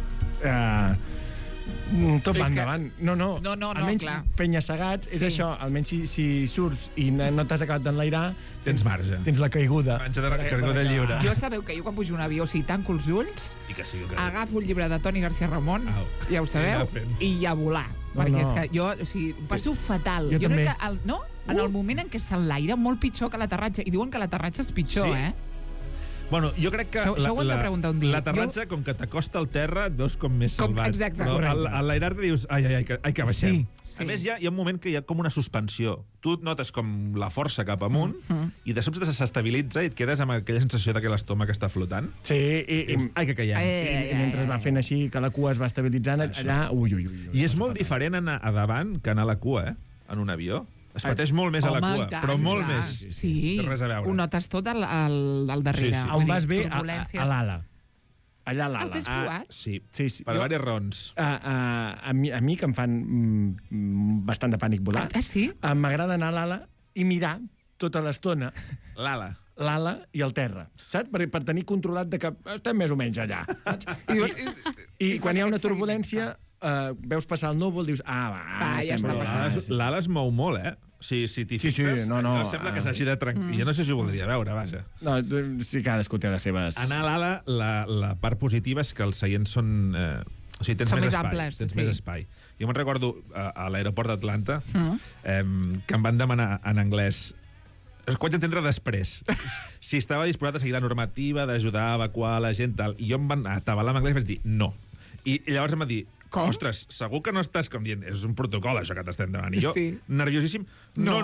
Tot va endavant. No, almenys clar. penya-segats és això, almenys si surts i no t'has acabat d'enlairar, tens marge. Tens la caiguda. Marge de caiguda lliure. Jo sabeu que jo quan pujo un avió, o sigui, tanco els ulls, agafo el llibre de Toni García Ramon, ja ho sabeu, i ja volar. Perquè és que jo, o sigui, ho passo fatal. Jo crec que, en el moment en què s'enlaira, molt pitjor que l'aterratge. I diuen que l'aterratge és pitjor, Bueno, jo crec que això ho hem de preguntar un dia. l'aterratge, com que t'acosta al terra, et veus com més salvat. Exacte. Però a l'airar-te dius, ai, que baixem. Sí. A més, hi ha un moment que hi ha com una suspensió. Tu notes com la força cap amunt i de sobte s'estabilitza i et quedes amb aquella sensació que l'estómac està flotant. Sí, ai, que caiem. I mentre va fent així, que la cua es va estabilitzant, allà... Ui. I és molt diferent anar a davant que anar a la cua, en un avió. Es pateix molt més a la cua, però molt més. Sí, res a veure. Ho notes tot al darrere. Sí. On vas bé? A l'ala. Allà a l'ala. T'has provat? Sí. Per diverses raons. A mi, que em fan bastant de pànic volar, sí? M'agrada anar a l'ala i mirar tota l'estona l'ala i el terra, saps? Per tenir controlat de que estem més o menys allà, saps? I quan hi ha una turbulència, veus passar el núvol, dius, ja està passant. L'ala es mou molt, Si t'hi fixes, no sembla que s'hagi de trencar. Jo no sé si ho voldria veure, vaja. No, sí, cadascú té les seves... Anar a l'ala, la part positiva és que els seients són... O sigui, tens més espai. Tens més espai. Jo me'n recordo a l'aeroport d'Atlanta que em van demanar en anglès... Ho vaig entendre després. Si estava disposat a seguir la normativa, d'ajudar a evacuar la gent, tal. I jo em van atabalar en anglès i vaig dir no. I llavors em va dir... Ostres, segur que no estàs com dient és un protocol, això que t'estem demanant. I jo, nerviosíssim, no.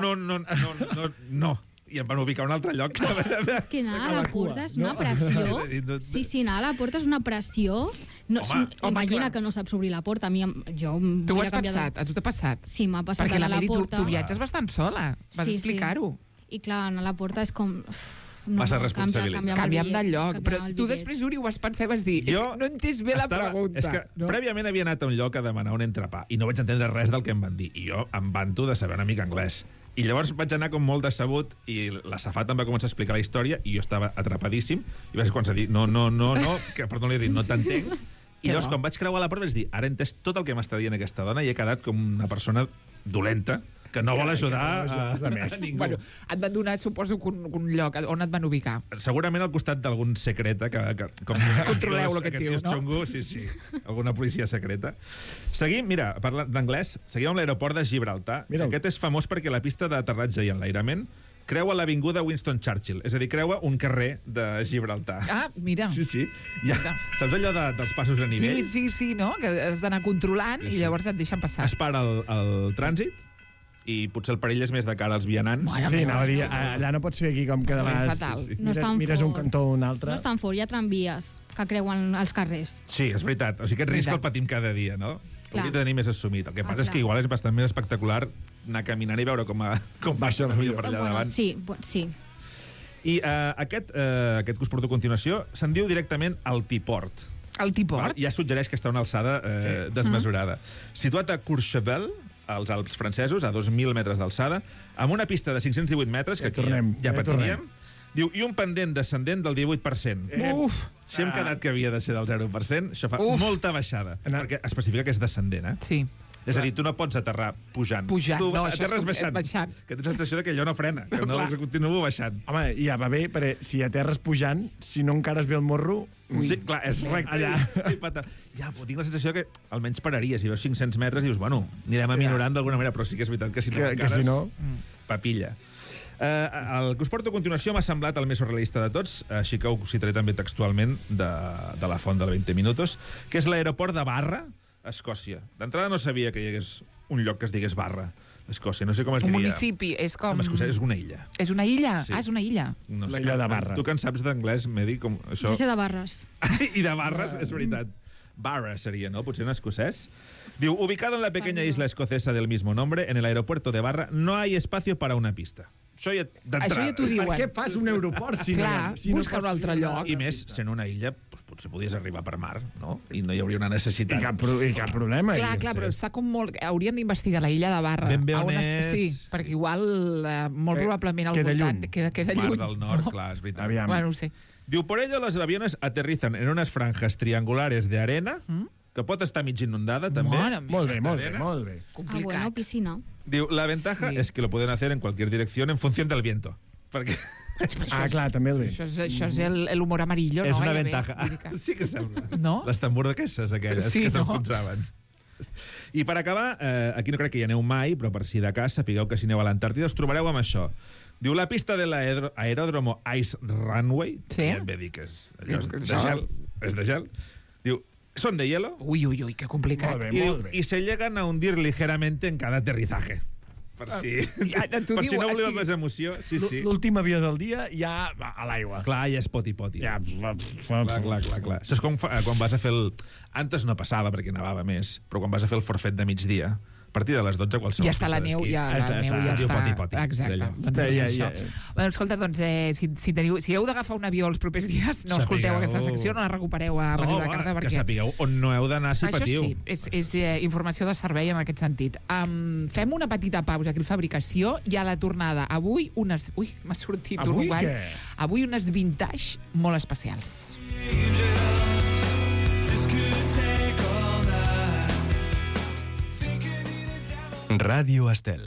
I em van ubicar a un altre lloc. És que anar a la porta és una pressió. Sí, anar a la porta és una pressió. Imagina que no saps obrir la porta. Tu ho has pensat? A tu t'ha passat? Sí, m'ha passat a la porta. Tu viatges bastant sola. Vas explicar-ho. I clar, anar a la porta és com... Massa responsabilitat. Canviem de lloc. Però tu després, Uri, ho vas pensar i vas dir no he entès bé la pregunta. És que prèviament havia anat a un lloc a demanar un entrepà i no vaig entendre res del que em van dir. I jo em vanto de saber una mica anglès. I llavors vaig anar com molt decebut i l'azafat em va començar a explicar la història i jo estava atrapadíssim i vaig començar a dir no, que perdó, li he dit, no t'entenc. I llavors, quan vaig creuar la porta, vaig dir, ara he entès tot el que m'està dient aquesta dona i he quedat com una persona dolenta que no vol ajudar a ningú. Bueno, et van donar, suposo, un lloc on et van ubicar. Segurament al costat d'algun secreta que controleu aquest tio, no? Xungo, sí. Alguna policia secreta. Seguim, mira, parlant d'anglès, seguim amb l'aeroport de Gibraltar. Aquest és famós perquè la pista d'aterratge i enlairament creua l'avinguda Winston Churchill, és a dir, creua un carrer de Gibraltar. Mira. Sí. Saps allò dels passos a nivell? Sí, no? Que has d'anar controlant i llavors et deixen passar. Es para el trànsit i potser el perill és més de cara als vianants. Sí, anava a dir, allà no pots fer aquí com que de vegades mires un cantó o un altre. No és tan fort, hi ha tramvies que creuen els carrers. Sí, és veritat. O sigui, aquest risc el patim cada dia, no? Hauria de tenir més assumit. El que passa és que igual és bastant més espectacular anar caminant i veure com baixa l'avió per allà davant. Sí. I aquest que us porto a continuació se'n diu directament Altiport. Altiport? Ja suggereix que està a una alçada desmesurada. Situat a Courchevel, als Alps francesos, a 2.000 metres d'alçada, amb una pista de 518 metres, que aquí ja patiríem, Diu, i un pendent descendent del 18%. Uf! Si hem quedat que havia de ser del 0%, això fa molta baixada. Perquè especifica que és descendent, Sí. És a dir, tu no pots aterrar pujant. Tu aterres baixant. Que tens la sensació que allò no frena, que no continua baixant. Home, ja va bé, perquè si aterres pujant, si no encara es ve el morro... Sí, clar, és recte. Allà. Ja, però tinc la sensació que almenys pararia. Si veus 500 metres, dius, bueno, anirem aminorant d'alguna manera, però sí que és veritat que si no encara papilla. El que us porto a continuació m'ha semblat el més surrealista de tots, així que ho citaré també textualment de la font del 20 Minutos, que és l'aeroport de Barra, Escòcia. D'entrada no sabia que hi hagués un lloc que es digués Barra, Escòcia. No sé com es diria. Un municipi, és com... És una illa. És una illa? Sí. És una illa. No sé, la illa de Barra. Tu que en saps d'anglès, Medi, com això... Jo sé de Barres. I de Barres, és veritat. Barra sería, ¿no? Potser en escocés. Diu, ubicado en la pequeña isla escocesa del mismo nombre, en el aeropuerto de Barra, no hay espacio para una pista. Això ja t'ho diuen. Per què fas un aeroport si Clar, no busca un altre lloc. I més, sent una illa, potser podies arribar per mar, no? I no hi hauria una necessitat. I cap problema. Clar, però està com molt... Hauríem d'investigar la illa de Barra. Ben bé on és... Sí, perquè igual, molt probablement al voltant... Queda lluny. Mar del Nord, clar, és veritat. Bueno, ho sé. Diu, por ello los aviones aterrizan en unas franjas triangulares de arena, que pot estar mig inundada, també. Molt bé. Complicat. Bueno, piscina. Diu, la ventaja es que lo pueden hacer en cualquier dirección en función del viento. Perquè... clar, també el bé. Això és l'humor amarillo, no? És una ventaja. Sí que sembla. No? Les tambordaquesses aquelles que s'enfonsaven. I per acabar, aquí no crec que hi aneu mai, però per si de cas, sapigueu que si aneu a l'Antàrtida us trobareu amb això. Diu, la pista de l'aeròdromo Ice Runway, que ja et ve dir que és de gel, diu, son de hielo. Uy, que complicat. Molt bé. Y se llegan a hundir ligeramente en cada aterrizaje. Per si no voleu més emoció. L'últim avió del dia ja va a l'aigua. Clar, ja és poti-poti. Clar. Això és com quan vas a fer el... Antes no passava perquè nevava més, però quan vas a fer el forfet de migdia, a partir de les 12 qualsevol... Ja està la neu, ja està... Poti-poti. Exacte. Bueno, escolta, doncs, si heu d'agafar un avió els propers dies, no escolteu aquesta secció, no la recupereu a Ràdio de Carta, perquè... Que sapigueu on no heu d'anar si patiu. Això sí, és informació de servei en aquest sentit. Fem una petita pausa aquí al Fabricació i a la tornada. Avui unes... Ui, m'ha sortit uruguai. Avui unes vintage molt especials. Ràdio Estel.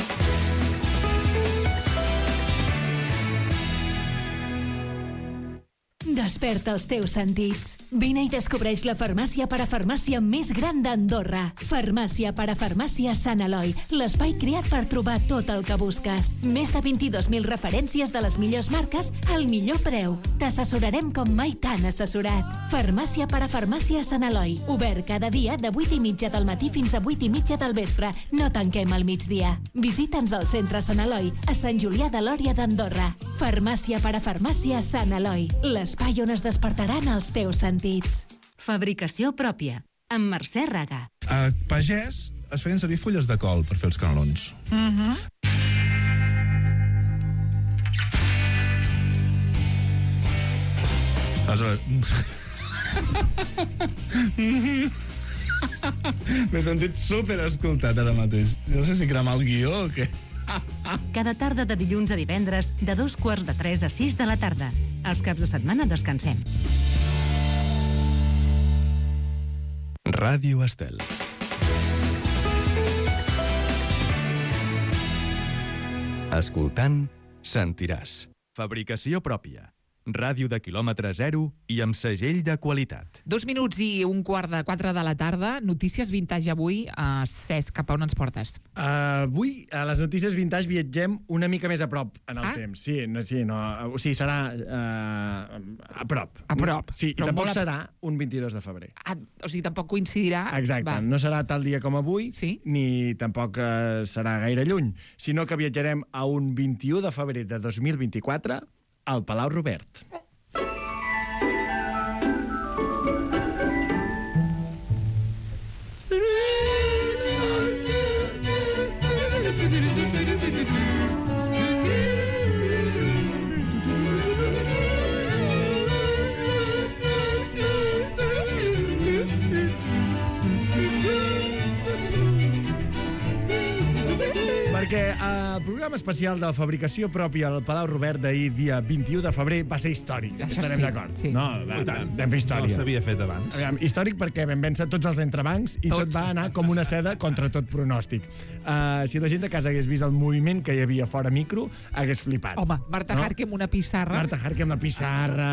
Desperta els teus sentits. Vine i descobreix la farmàcia parafarmàcia més gran d'Andorra. Farmàcia parafarmàcia Sant Eloi, l'espai creat per trobar tot el que busques. Més de 22.000 referències de les millors marques al millor preu. T'assessorarem com mai t'han assessorat. Farmàcia parafarmàcia Sant Eloi, obert cada dia de 8:30 del matí fins a 8:30 del vespre. No tanquem al migdia. Visita'ns al centre Sant Eloi, a Sant Julià de Lòria d'Andorra. Farmàcia parafarmàcia Sant Eloi, l'espai on es despertaran els teus sentits. Fabricació pròpia, amb Mercè Raga. A Pagès es feien servir fulles de col per fer els canelons. Aleshores... M'he sentit superescoltat ara mateix. No sé si cremar el guió o què. Cada tarda de dilluns a divendres, de 2:45 a 6 de la tarda. Els caps de setmana descansem. Ràdio Estel. Escoltant, sentiràs. Fabricació pròpia. Ràdio de quilòmetre zero i amb segell de qualitat. 2 minuts i 1:45 de la tarda. Notícies vintage avui. Cesc, cap a on ens portes? Avui, a les notícies vintage, viatgem una mica més a prop en el temps. O sigui, serà a prop. A prop. Sí, i tampoc serà un 22 de febrer. O sigui, tampoc coincidirà... Exacte, no serà tal dia com avui, ni tampoc serà gaire lluny, sinó que viatjarem a un 21 de febrer de 2024 al Palau Robert. Perquè el El programa especial de fabricació pròpia al Palau Robert d'ahir, dia 21 de febrer, va ser històric. Estarem d'acord. Sí. No, vam fer història. No s'havia fet abans. Històric perquè vam vèncer tots els entrebancs i tot va anar com una seda contra tot pronòstic. Si la gent de casa hagués vist el moviment que hi havia fora micro, hagués flipat. Home, Marta Harque amb una pissarra. Marta Harque amb la pissarra.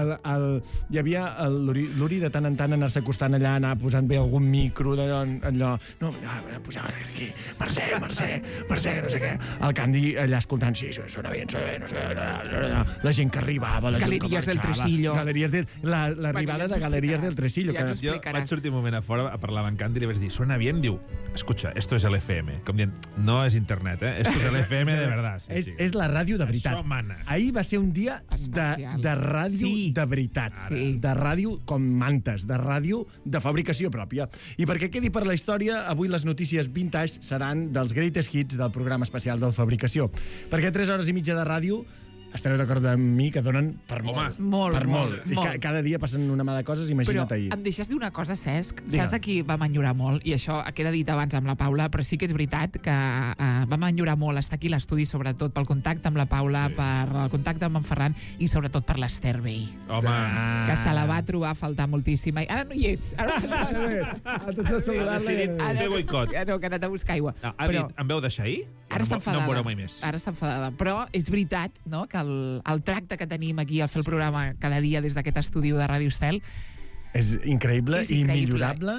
Hi havia l'Uri de tant en tant anar-se acostant allà, anar posant bé algun micro d'allò. No, posava aquí. Mercè, no sé què. El Candy allà escoltant, sí, sona bé, no sé què. La gent que arribava, la gent que marxava. Galeries del Tresillo. L'arribada de Galeries del Tresillo. Jo vaig sortir un moment a fora a parlar amb en Candy i li vaig dir, suena bien? Diu, escucha, esto es el FM. Com dient, no és internet, esto es el FM de verdad. Sí. És la ràdio de veritat. Això mana. Ahir va ser un dia de ràdio de veritat. De ràdio com mantes, de ràdio de fabricació pròpia. I perquè quedi per la història, avui les notícies vintage seran dels greatest hits del programa especial del Fabricació. Perquè 3 hores i mitja de ràdio estareu d'acord amb mi que donen per molt. Molt. I cada dia passen una mà de coses, imagina't ahir. Però em deixes dir una cosa, Cesc? Saps a qui vam enyorar molt? I això queda dit abans amb la Paula, però sí que és veritat que vam enyorar molt estar aquí a l'estudi, sobretot pel contacte amb la Paula, per el contacte amb en Ferran i sobretot per l'Ester Bey. Home. Que se la va trobar a faltar moltíssim. Ara no hi és. Ara no hi és. Tots a saludar-la. Fer boicot. No, que ha anat a buscar aigua. Ha dit, em veu deixar ahir? Ara està enfadada. No em veureu mai més. Ara està enfadada. Però és veritat, no?, que el tracte que tenim aquí al fer el programa cada dia des d'aquest estudi de Ràdio Estel és increïble i millorable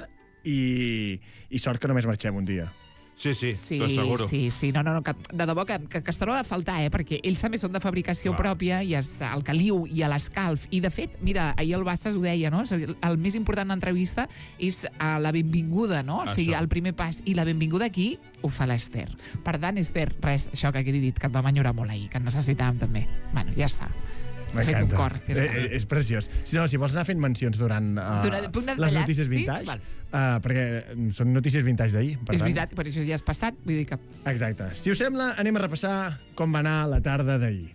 i sort que només marxem un dia. Sí, t'ho asseguro. Sí, no, de debò que es troba a faltar, perquè ells també són de fabricació pròpia i és el caliu i l'escalf. I, de fet, mira, ahir el Bassas ho deia, no? El més important d'entrevista és la benvinguda, no? O sigui, el primer pas. I la benvinguda aquí ho fa l'Ester. Per tant, Ester, res, això que quedi dit, que et vam enyorar molt ahir, que et necessitàvem també. Bueno, ja està. Fet un cor. És preciós. Si vols anar fent mencions durant les notícies vintage, perquè són notícies vintage d'ahir. És veritat, per això ja has passat. Vull dir que... Exacte. Si us sembla, anem a repassar com va anar la tarda d'ahir.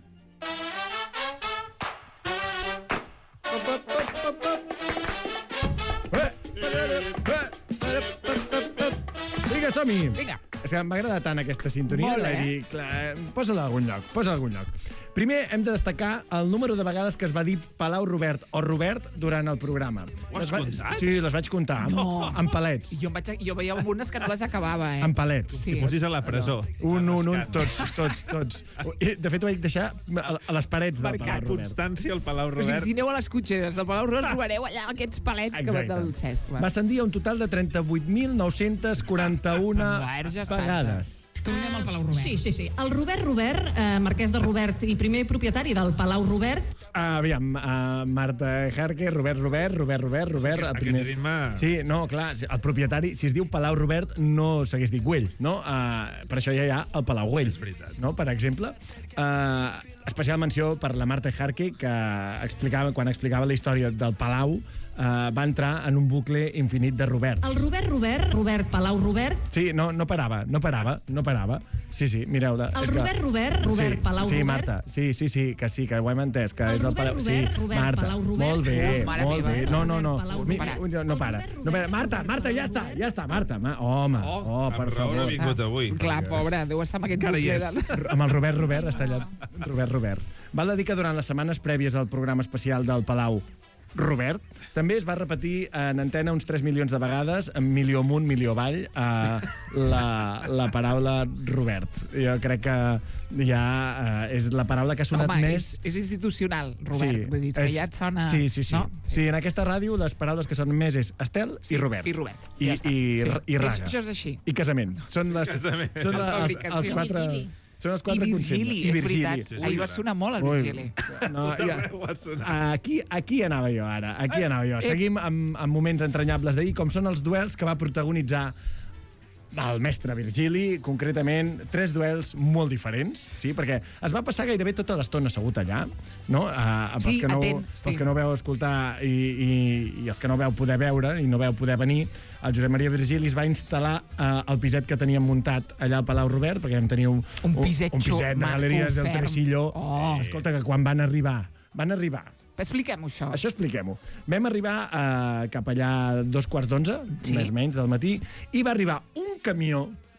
Vinga, som-hi! Vinga. És que m'agrada tant aquesta sintonia. Molt bé. Dir, posa-la a algun lloc. Primer, hem de destacar el número de vegades que es va dir Palau Robert o Robert durant el programa. Ho has comptat? Sí, les vaig comptar, amb palets. Jo veia algunes que no les acabava, Amb palets. Si fossis a la presó. Un, tots. De fet, ho vaig deixar a les parets del Palau Robert. Constància al Palau Robert. O sigui, si aneu a les cotxeres del Palau Robert, trobareu allà aquests palets que van del Cesc. Va ascendir a un total de 38.941 vegades. Tornem al Palau Robert. Sí. El Robert, marquès de Robert i primer propietari del Palau Robert. Aviam, Marta Harque, Robert. Aquest ritme... Sí, no, clar, el propietari, si es diu Palau Robert, no s'hagués dit Güell, no? Per això ja hi ha el Palau Güell. És veritat. No? Per exemple, especial menció per la Marta Harque, que quan explicava la història del Palau, va entrar en un bucle infinit de Roberts. El Robert, Palau Robert. Sí, no parava. Sí, mireu-la. El Robert, Palau Robert. Sí, Marta, sí, que ho hem entès. Que és el Palau Robert, Marta, Palau Robert. molt bé. No. No para. Marta, ja està, Marta. Home, per favor. Ha vingut avui. Clar, pobre, deu estar amb aquest bucle. Amb el Robert està allà. Robert. Val a dir que durant les setmanes prèvies al programa especial del Palau Robert, també es va repetir en antena uns 3 milions de vegades, en milió amunt, milió avall, la paraula Robert. Jo crec que ja és la paraula que ha sonat més... És institucional, Robert. Vull dir, que ja et sona... Sí. No? Sí, en aquesta ràdio les paraules que sonen més és Estel i Robert. I Robert. I Raga. Això és així. I casament. Són els quatre... Són els quatre conceptes. I Virgili, és veritat. Ahir va sonar molt el Virgili. Aquí anava jo ara. Seguim amb moments entranyables d'ahir, com són els duels que va protagonitzar el mestre Virgili, concretament 3 duels molt diferents, sí, perquè es va passar gairebé tota l'estona assegut allà, no? Pels que no veu escoltar i els que no veu poder veure i no veu poder venir, el Josep Maria Virgili es va instal·lar al piset que teníem muntat allà al Palau Robert, perquè vam tenir un piset de Galeries del Tresillo. Escolta, que quan van arribar. Expliquem-ho, això. Això expliquem-ho. Vam arribar cap allà 11:45, més o menys, del matí, i va arribar un camió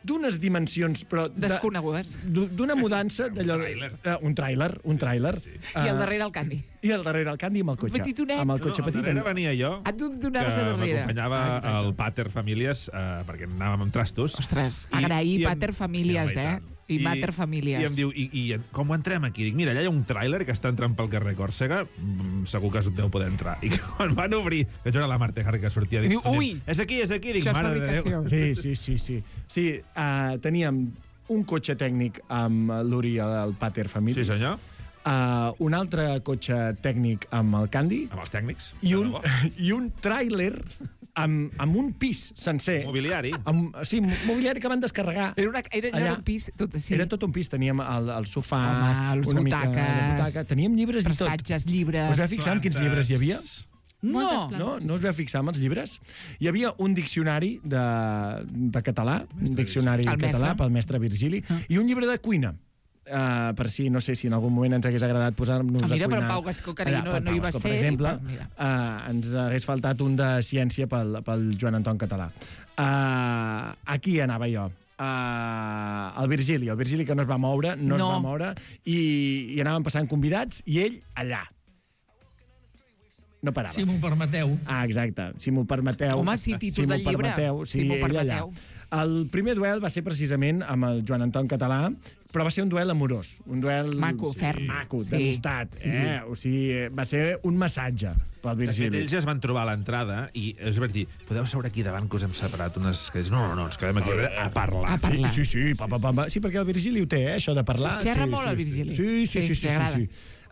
d'unes dimensions, però... Desconegudes. D'una mudança d'allò... Un tràiler. Sí. I al darrere el Candy. I al darrere el Candy amb el cotxe. Petitonet. Amb el cotxe petit. Al darrere venia jo, tu donaves de darrere. Que m'acompanyava el Pater Famílies, perquè anàvem amb trastos. Ostres, agrair Pater Famílies, I Mater Famílies. I em diu, i com ho entrem aquí? Dic, mira, allà hi ha un tràiler que està entrant pel carrer Còrsega, segur que deu poder entrar. I quan van obrir, vaig veure la Marta Harry que sortia. Diu, ui! És aquí. Dic, això mare de Déu. Sí, teníem un cotxe tècnic amb l'Uri i el Pater Famílies. Sí, senyor. Un altre cotxe tècnic amb el Candy. Amb els tècnics. I un tràiler amb un pis sencer. Mobiliari. Sí, mobiliari que van descarregar. Era un pis tot així. Era tot un pis. Teníem el sofà, les butaques, teníem llibres i tot. prestatges, llibres... Us vau fixar en quins llibres hi havia? No us vau fixar en els llibres? Hi havia un diccionari de català, un diccionari català pel mestre Virgili, i un llibre de cuina. Per si, no sé si en algun moment ens hagués agradat posar-nos a cuinar. Mira, però Pau Gascó, que no hi va ser. Per exemple, ens hagués faltat un de ciència pel Joan Anton Català. Aquí anava jo. El Virgili que no es va moure, i anaven passant convidats, i ell allà. No parava. Si m'ho permeteu. Exacte, si m'ho permeteu. Home, sí, títol del llibre. Si m'ho permeteu. El primer duel va ser precisament amb el Joan Anton Català, però va ser un duel amorós, un duel... Maco, ferm. Maco, d'amistat. O sigui, va ser un massatge pel Virgili. Ells ja es van trobar a l'entrada i es van dir, podeu seure aquí davant que us hem separat unes cadires? No, ens quedem aquí a parlar. Sí, sí, perquè el Virgili ho té, això de parlar. Xerra molt el Virgili. Sí.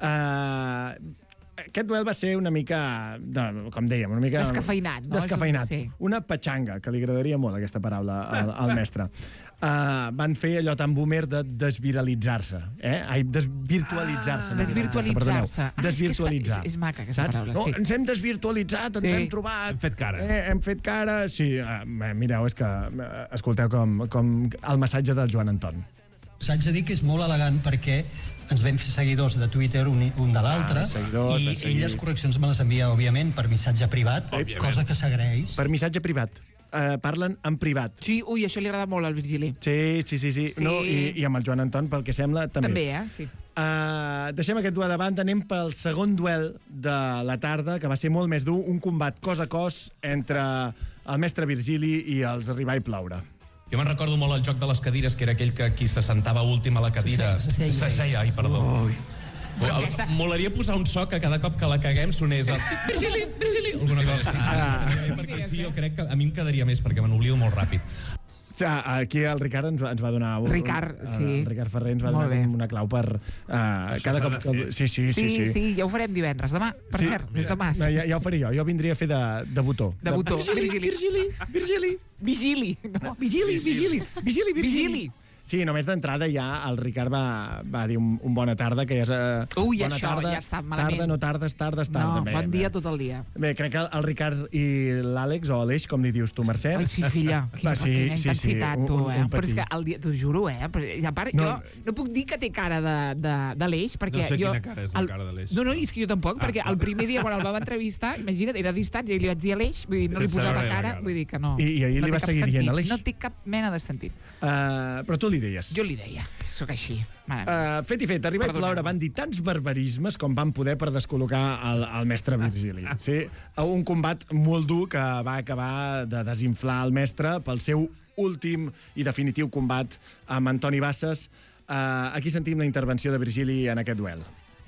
Aquest duel va ser una mica, com dèiem, una mica... Descafeinat, no? Descafeinat. Una petxanga, que li agradaria molt aquesta paraula al mestre. Van fer allò tan boomer de desviralitzar-se. Desvirtualitzar-se. Desvirtualitzar. És maca, aquesta paraula, sí. Ens hem desvirtualitzat, ens hem trobat... Hem fet cara. Sí, mireu, és que escolteu com el massatge del Joan Anton. S'haig de dir que és molt elegant perquè ens vam fer seguidors de Twitter un de l'altre i ell les correccions me les envia, òbviament, per missatge privat, cosa que s'agraeix. Per missatge privat. Parlen en privat. Sí, això li agrada molt al Virgili. Sí. No, i amb el Joan Anton, pel que sembla, també. També, sí. Deixem aquest duel a banda, anem pel segon duel de la tarda, que va ser molt més dur, un combat cos a cos entre el mestre Virgili i els Arribar i Ploure. Jo me'n recordo molt el joc de les cadires, que era aquell que qui se sentava últim a la cadira... S'asseia, perdó. Molaria posar un so que cada cop que la caguem sonés el... Virgili! Alguna cosa. Perquè sí, jo crec que a mi em quedaria més, perquè me n'oblido molt ràpid. Aquí el Ricard ens va donar... El Ricard Ferrer ens va donar una clau per... cada cop que... Sí, ja ho farem divendres. Demà, per cert, des demà. Ja ho faré jo. Jo vindria a fer de botó. De botó. Vigili. Sí, només d'entrada ja el Ricard va dir un bona tarda, que ja és... Ui, això ja està malament. Tardes. No, bon dia tot el dia. Bé, crec que el Ricard i l'Àlex, o Aleix, com li dius tu, Mercè... Ai, sí, filla, quina intensitat, tu, Però és que, t'ho juro, I a part, jo no puc dir que té cara d'Aleix, perquè... No sé quina cara és la cara d'Aleix. No, és que jo tampoc, perquè el primer dia quan el vam entrevistar, imagina't, era distant, i li vaig dir Aleix, vull dir, no li posava cara, vull dir que no. I ahir li va seguir dient Aleix. No té cap mena de sentit. Però tu li deies. Jo li deia, sóc així. Fet i fet, Arribar i Ploure van dir tants barbarismes com van poder per descol·locar el mestre Virgili. Sí? Un combat molt dur que va acabar de desinflar el mestre pel seu últim i definitiu combat amb Antoni Basses. Aquí sentim la intervenció de Virgili en aquest duel.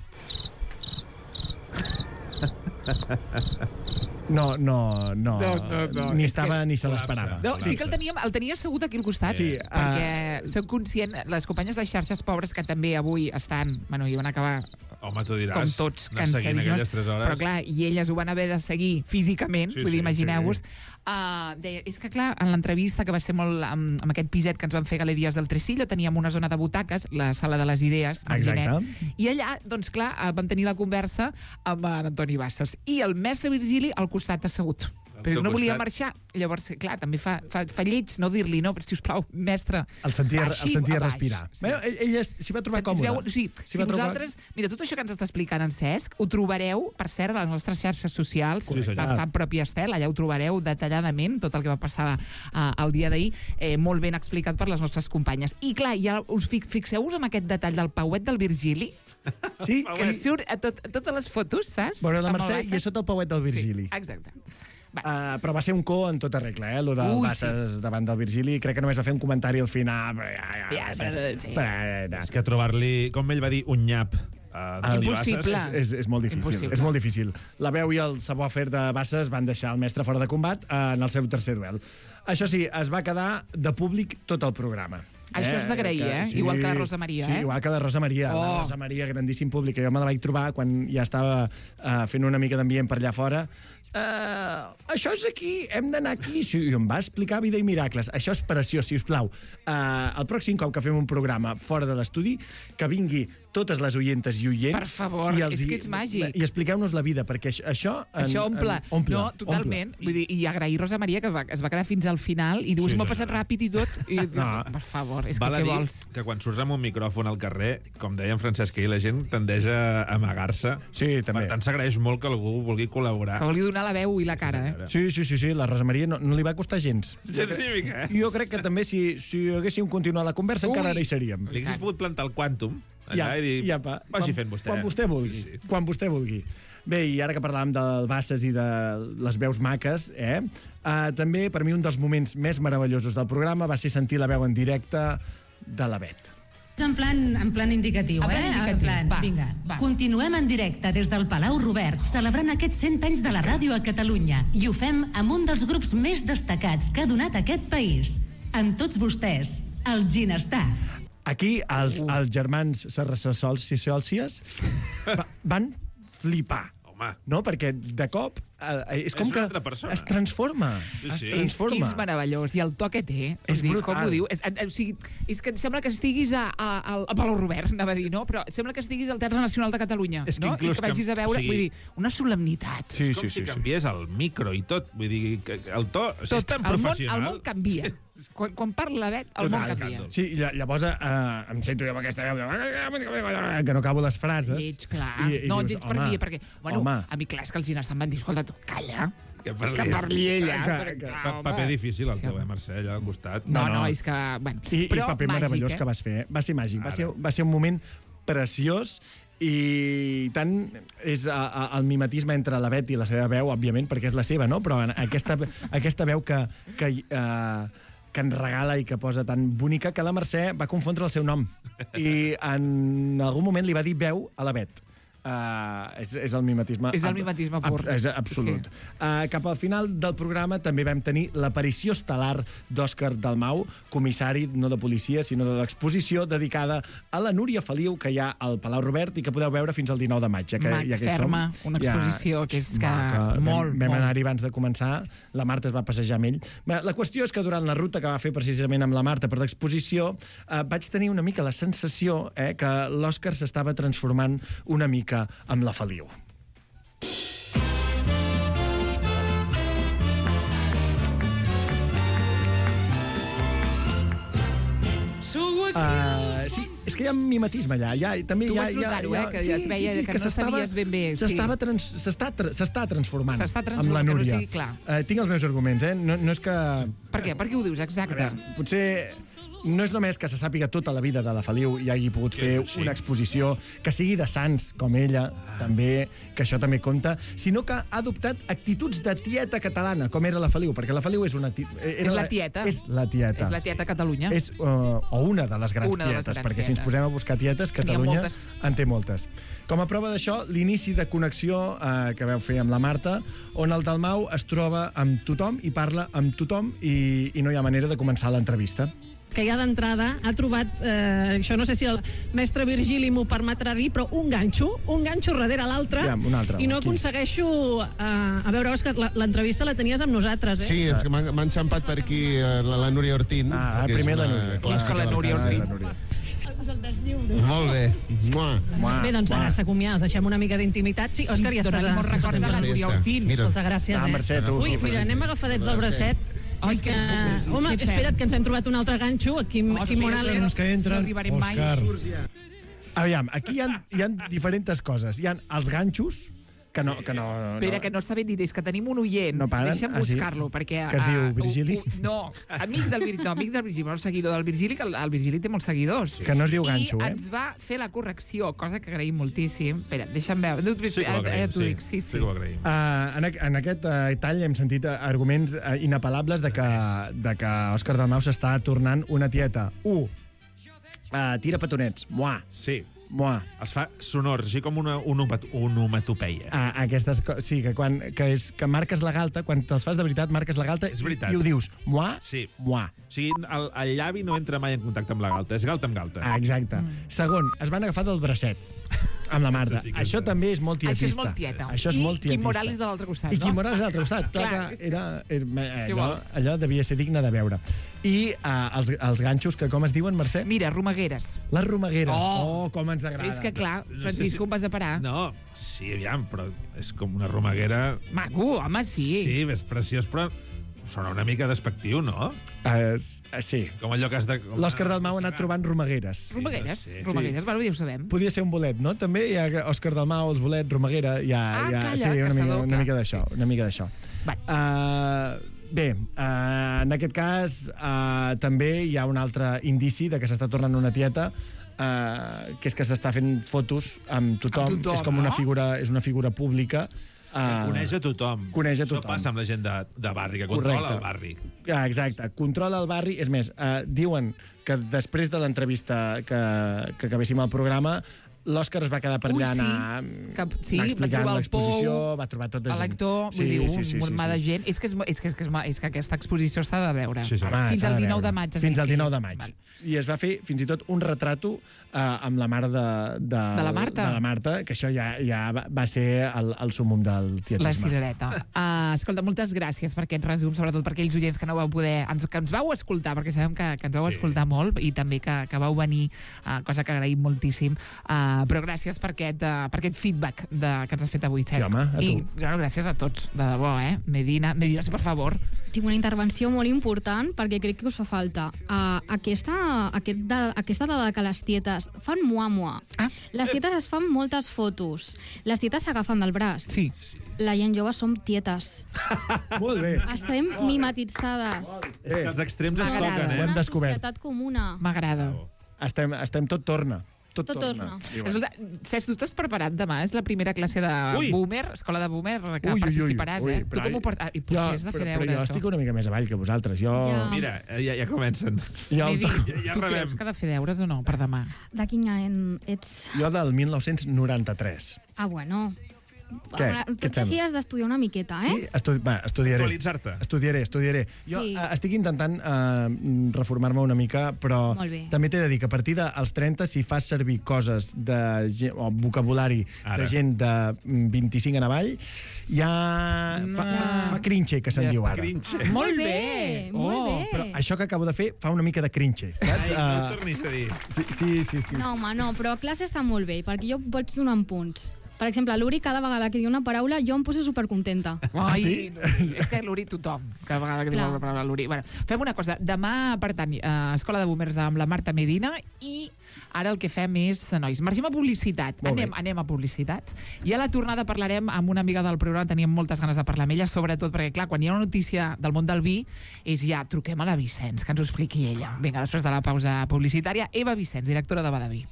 No. Ni estava ni se l'esperava. No, sí que el tenia assegut aquí al costat, perquè soc conscient, les companyes de xarxes pobres que també avui estan, i van acabar Home, tu diràs, com tots, cansadíssimes. Però clar, i elles ho van haver de seguir físicament, vull dir, imagineu-vos. Deia, és que clar, en l'entrevista, que va ser molt amb aquest piset que ens van fer Galeries del Tresillo, teníem una zona de butaques, la sala de les idees, i allà, doncs clar, vam tenir la conversa amb en Antoni Basses. I el mestre Virgili al costat assegut. Però no volia marxar. Llavors, clar, també fa lleig no dir-li, no, però, sisplau, mestre, el sentia respirar. Sí. Ella s'hi va trobar còmode. Si vosaltres... Mira, tot això que ens està explicant en Cesc, ho trobareu, per cert, a les nostres xarxes socials, que fa propi Estel, allà ho trobareu detalladament, tot el que va passar el dia d'ahir, molt ben explicat per les nostres companyes. I clar, ja us fixeu-vos en aquest detall del pauet del Virgili? Sí, que surt a totes les fotos, saps? Bueno, la Mercè i a sota el pauet del Virgili. Sí, exacte. Però va ser un en tota regla, lo del Bassas davant del Virgili. Crec que només va fer un comentari al final. És que trobar-li, com ell va dir, un nyap impossible. És molt difícil. És molt difícil. La veu i el savoir-faire de Bassas van deixar el mestre fora de combat en el seu tercer duel. Això sí, es va quedar de públic tot el programa. Això és d'agrair, Sí, igual que la Rosa Maria, Sí, igual que la Rosa Maria. La Rosa Maria, grandíssim públic. Jo me la vaig trobar quan ja estava fent una mica d'ambient per allà fora. Això és aquí, hem d'anar aquí. I em va explicar vida i miracles. Això és preciós, si us plau. El pròxim cop que fem un programa fora de l'estudi, que vingui totes les oientes i oients... Per favor, és que és màgic. I expliqueu-nos la vida, perquè això... Això omple. No, totalment. Vull dir, i agrair Rosa Maria, que es va quedar fins al final, i dius, m'ha passat ràpid i tot. Per favor, és que què vols? Que quan surts amb un micròfon al carrer, com deia en Francesc, la gent tendeix a amagar-se. Sí, també. Per tant, s'agraeix molt que algú vulgui col·laborar. Que vulgui donar la veu i la cara, Sí, la Rosa Maria no li va costar gens. Gens cívica, Jo crec que també, si haguéssim continuat la conversa, encara ara hi seríem. Li hagués pogut plantar el quàntum allà i dir, vagi fent vostè. Quan vostè vulgui. Quan vostè vulgui. Bé, i ara que parlàvem del Bassas i de les veus maques, també, per mi, un dels moments més meravellosos del programa va ser sentir la veu en directe de la Bet. En plan indicatiu, Vinga. Continuem en directe des del Palau Robert, celebrant aquests 100 anys de la ràdio a Catalunya. I ho fem amb un dels grups més destacats que ha donat aquest país. Amb tots vostès, el Ginestar. Aquí, els germans Serrassols van flipar. No, perquè de cop és com que es transforma. Es transforma. És meravellós. I el to que té, és brutal. Com ho diu? És que et sembla que estiguis al Palau Robert, anava a dir, no? Però sembla que estiguis al Teatre Nacional de Catalunya, no? I que vagis a veure, vull dir, una solemnitat. És com si canviés el micro i tot. Vull dir, el to és tan professional. El món canvia. Quan parla la Bet, el món canvia. Sí, llavors em sento jo amb aquesta veu que no acabo les frases. Lleig, clar. No, et dic perquè, bueno, a mi clar, és que els Ginestar em van dir, escolta, tu, calla, que parli ella. Paper difícil el teu, Mercè, allà al costat. No, és que... I paper meravellós que vas fer. Va ser màgic. Va ser un moment preciós i tant és el mimetisme entre la Bet i la seva veu, òbviament, perquè és la seva, no? Però aquesta veu que ens regala i que posa tan bonica que la Mercè va confondre el seu nom i en algun moment li va dir veu a la Bet. És el mimetisme. És el mimetisme pur. És absolut. Cap al final del programa també vam tenir l'aparició estel·lar d'Òscar Dalmau, comissari no de policia, sinó de l'exposició dedicada a la Núria Feliu, que hi ha al Palau Robert i que podeu veure fins al 19 de maig. Ferma, una exposició que és que molt. Vam anar-hi abans de començar, la Marta es va passejar amb ell. La qüestió és que durant la ruta que va fer precisament amb la Marta per l'exposició vaig tenir una mica la sensació que l'Òscar s'estava transformant una mica amb la Feliu. Sí, és que hi ha mimetisme allà. També tu vas notar-ho, que es veia que no sabies ben bé. S'està transformant amb la Núria. Tinc els meus arguments, no és que... Per què? Per què ho dius, exacte? Potser... No és només que se sàpiga tota la vida de la Feliu i hagi pogut fer una exposició que sigui de sants, com ella, també, que això també compta, sinó que ha adoptat actituds de tieta catalana, com era la Feliu, perquè la Feliu és una... És la tieta. És la tieta. És la tieta Catalunya. O una de les grans tietes, perquè si ens posem a buscar tietes, Catalunya en té moltes. Com a prova d'això, l'inici de connexió que vau fer amb la Marta, on el Dalmau es troba amb tothom i parla amb tothom i no hi ha manera de començar l'entrevista. Que ja d'entrada ha trobat, això no sé si el mestre Virgili m'ho permetrà dir, però un ganxo darrere l'altre, i no aconsegueixo... A veure, Òscar, l'entrevista la tenies amb nosaltres, eh? Sí, és que m'ha enxampat per aquí la Núria Ortín. Primer la Núria. La Núria Ortín. Us el Molt bé. Bé, doncs ara s'acomiada, deixem una mica d'intimitat. Sí, Òscar, ja estàs... Molts records a la Núria Ortín. Moltes gràcies, Mercè, tu. Ui, mira, anem agafadets del bracet. Ai, que... Home, espera't, que ens hem trobat un altre ganxo, aquí Morales. Que entren, Òscar. Aviam, aquí hi ha diferents coses. Hi ha els ganxos, que no... Espera, que no està ben dit, és que tenim un oient. No paren? Deixa'm buscar-lo, perquè... Que es diu Virgili? No, amic del Virgili, no seguidor del Virgili, que el Virgili té molts seguidors. Que no es diu ganxo, I ens va fer la correcció, cosa que agraïm moltíssim. Espera, deixa'm veure. Sí que ho agraïm, sí que ho agraïm. En aquest tall hem sentit arguments inapel·lables de que Òscar Dalmau s'està tornant una tieta. Tira petonets. Muà. Sí. Muà. Es fa sonors, així com una onomatopeia. Aquestes sí, que marques la galta, quan te'ls fas de veritat, marques la galta i ho dius. Muà, sí. Muà. O sigui, el llavi no entra mai en contacte amb la galta, és galta amb galta. Exacte. Segon, es van agafar del bracet amb la Marta. Això també és molt tietista. Això és molt tieta. Això és molt tietista. I Quim Morales de l'altre costat, no? I Quim Morales de l'altre costat. Clar, allò devia ser digne de veure. I els ganxos, que com es diuen, Mercè? Mira, romegueres. Les romegueres. Oh, com ens agrada. És que, clar, Francisco, em vas a parar. No, sí, aviam, però és com una romeguera... Maco, home, sí. Sí, és preciós, però sona una mica despectiu, no? Sí. Com allò que has de... L'Òscar Dalmau ha anat trobant romegueres. Romegueres? Romegueres, bueno, ja ho sabem. Podia ser un bolet, no? També hi ha Òscar Dalmau, els bolets, romeguera... Calla, sí, una mica d'això. Bé, en aquest cas també hi ha un altre indici de que s'està tornant una tieta, que és que s'està fent fotos amb tothom. És com una figura pública. Coneix a tothom. Coneix a tothom. Això passa amb la gent de barri, que controla el barri. Exacte, controla el barri. És més, diuen que després de l'entrevista que acabéssim el programa, l'Òscar es va quedar per allà anar explicant l'exposició, va trobar tot de gent. L'actor, vull dir, un mà de gent. És que aquesta exposició s'ha de veure. Fins al 19 de maig. Fins al 19 de maig. I es va fer fins i tot un retrato amb la mare de la Marta, que això ja va ser el súmum del tietisme. La cirereta. Escolta, moltes gràcies per aquest resum, sobretot per aquells oients que no vau poder... que ens vau escoltar, perquè sabem que ens vau escoltar molt, i també que vau venir, cosa que agraïm moltíssim. Però gràcies per aquest feedback que ens has fet avui, Cesc. Sí, home, a tu. I gràcies a tots, de debò, Medina, sí, per favor. Tinc una intervenció molt important perquè crec que us fa falta. Aquesta dada que les tietes fan muà-muà. Les tietes es fan moltes fotos. Les tietes s'agafen del braç. Sí. La gent jove som tietes. Molt bé. Estem mimetitzades. És que els extrems es toquen, Ho hem descobert. Una societat comuna. M'agrada. Estem tot torna. Tot torna. Escolta, Cesc, tu t'has preparat demà? És la primera classe de Boomer, escola de Boomer, que participaràs, Tu com ho portes? I potser has de fer deures. Però jo estic una mica més avall que vosaltres. Mira, ja comencen. Tu creus que ha de fer deures o no, per demà? De quin any ets? Jo del 1993. Bueno... Què et sembla? Aquí has d'estudiar una miqueta, Sí? Estudiaré. Actualitzar-te. Estudiaré. Jo estic intentant reformar-me una mica, però també t'he de dir que a partir dels 30, si fas servir coses o vocabulari de gent de 25 en avall, ja fa cringe, que se'n diu ara. Molt bé, molt bé. Però això que acabo de fer fa una mica de cringe, saps? No tornis a dir. Sí. No, home, no, però a classe està molt bé, perquè jo vaig donant punts. Per exemple, l'Uri, cada vegada que diu una paraula, jo em poso supercontenta. Sí? És que l'Uri, tothom, cada vegada que diu una paraula l'Uri. Bueno, fem una cosa. Demà, per tant, Escola de Boomers amb la Marta Medina, i ara el que fem és, nois, marxem a publicitat. Anem a publicitat. I a la tornada parlarem amb una amiga del programa, teníem moltes ganes de parlar amb ella, sobretot perquè, clar, quan hi ha una notícia del món del vi, és ja, truquem a la Vicenç, que ens ho expliqui ella. Vinga, després de la pausa publicitària, Eva Vicenç, directora de Badaví.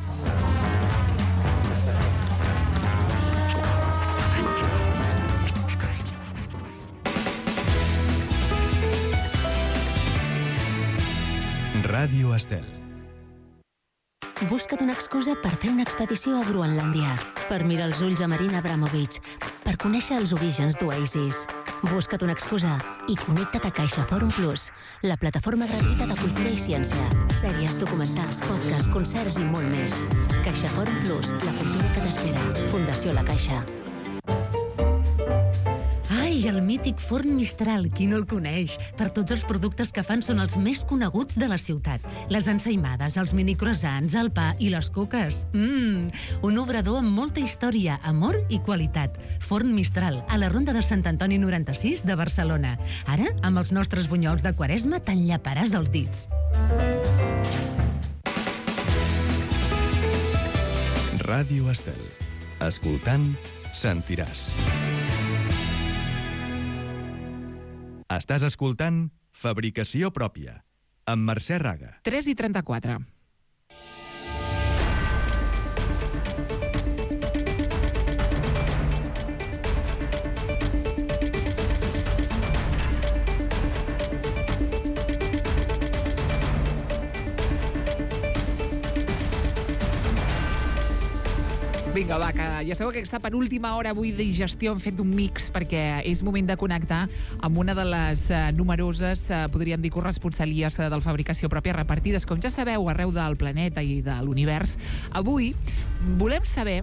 Ràdio Estel. Busca't una excusa per fer una expedició a Groenlàndia, per mirar els ulls a Marina Abramovic, per conèixer els orígens d'Oasis. Busca't una excusa i connecta't a CaixaForum Plus, la plataforma gratuïta de cultura i ciència, sèries, documentals, podcasts, concerts i molt més. CaixaForum Plus, la cultura que t'espera. Fundació La Caixa. Ai, I el mític Forn Mistral, qui no el coneix? Per tots els productes que fan són els més coneguts de la ciutat. Les ensaïmades, els minicroissants, el pa i les coques. Un obrador amb molta història, amor i qualitat. Forn Mistral, a la Ronda de Sant Antoni 96 de Barcelona. Ara, amb els nostres bunyols de Quaresma, t'enllaparàs els dits. Ràdio Estel. Escoltant, sentiràs. Estàs escoltant Fabricació Pròpia, amb Mercè Raga. 3:34. Vinga, va, que ja sabeu que aquesta penúltima hora avui de digestió hem fet un mix perquè és moment de connectar amb una de les numeroses, podríem dir, corresponsalies del Fabricació Pròpia repartides, com ja sabeu, arreu del planeta i de l'univers. Avui volem saber,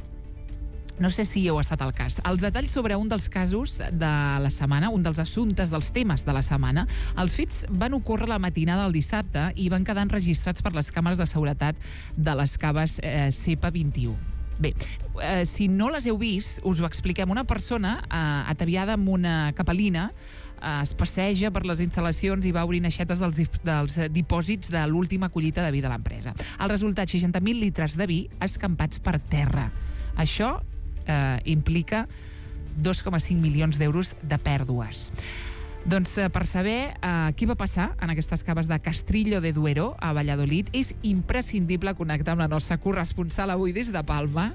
no sé si heu estat al cas, els detalls sobre un dels casos de la setmana, un dels assumptes, dels temes de la setmana. Els fets van ocórrer la matinada del dissabte i van quedar enregistrats per les càmeres de seguretat de les caves CEPA 21. Bé, si no les heu vist, us ho expliquem. Una persona ataviada amb una capelina es passeja per les instal·lacions i va obrint aixetes dels dipòsits de l'última collita de vi de l'empresa. El resultat, 60.000 litres de vi escampats per terra. Això implica 2,5 milions d'euros de pèrdues. Doncs per saber què va passar en aquestes caves de Castrillo de Duero, a Valladolid, és imprescindible connectar amb la nostra corresponsal avui des de Palma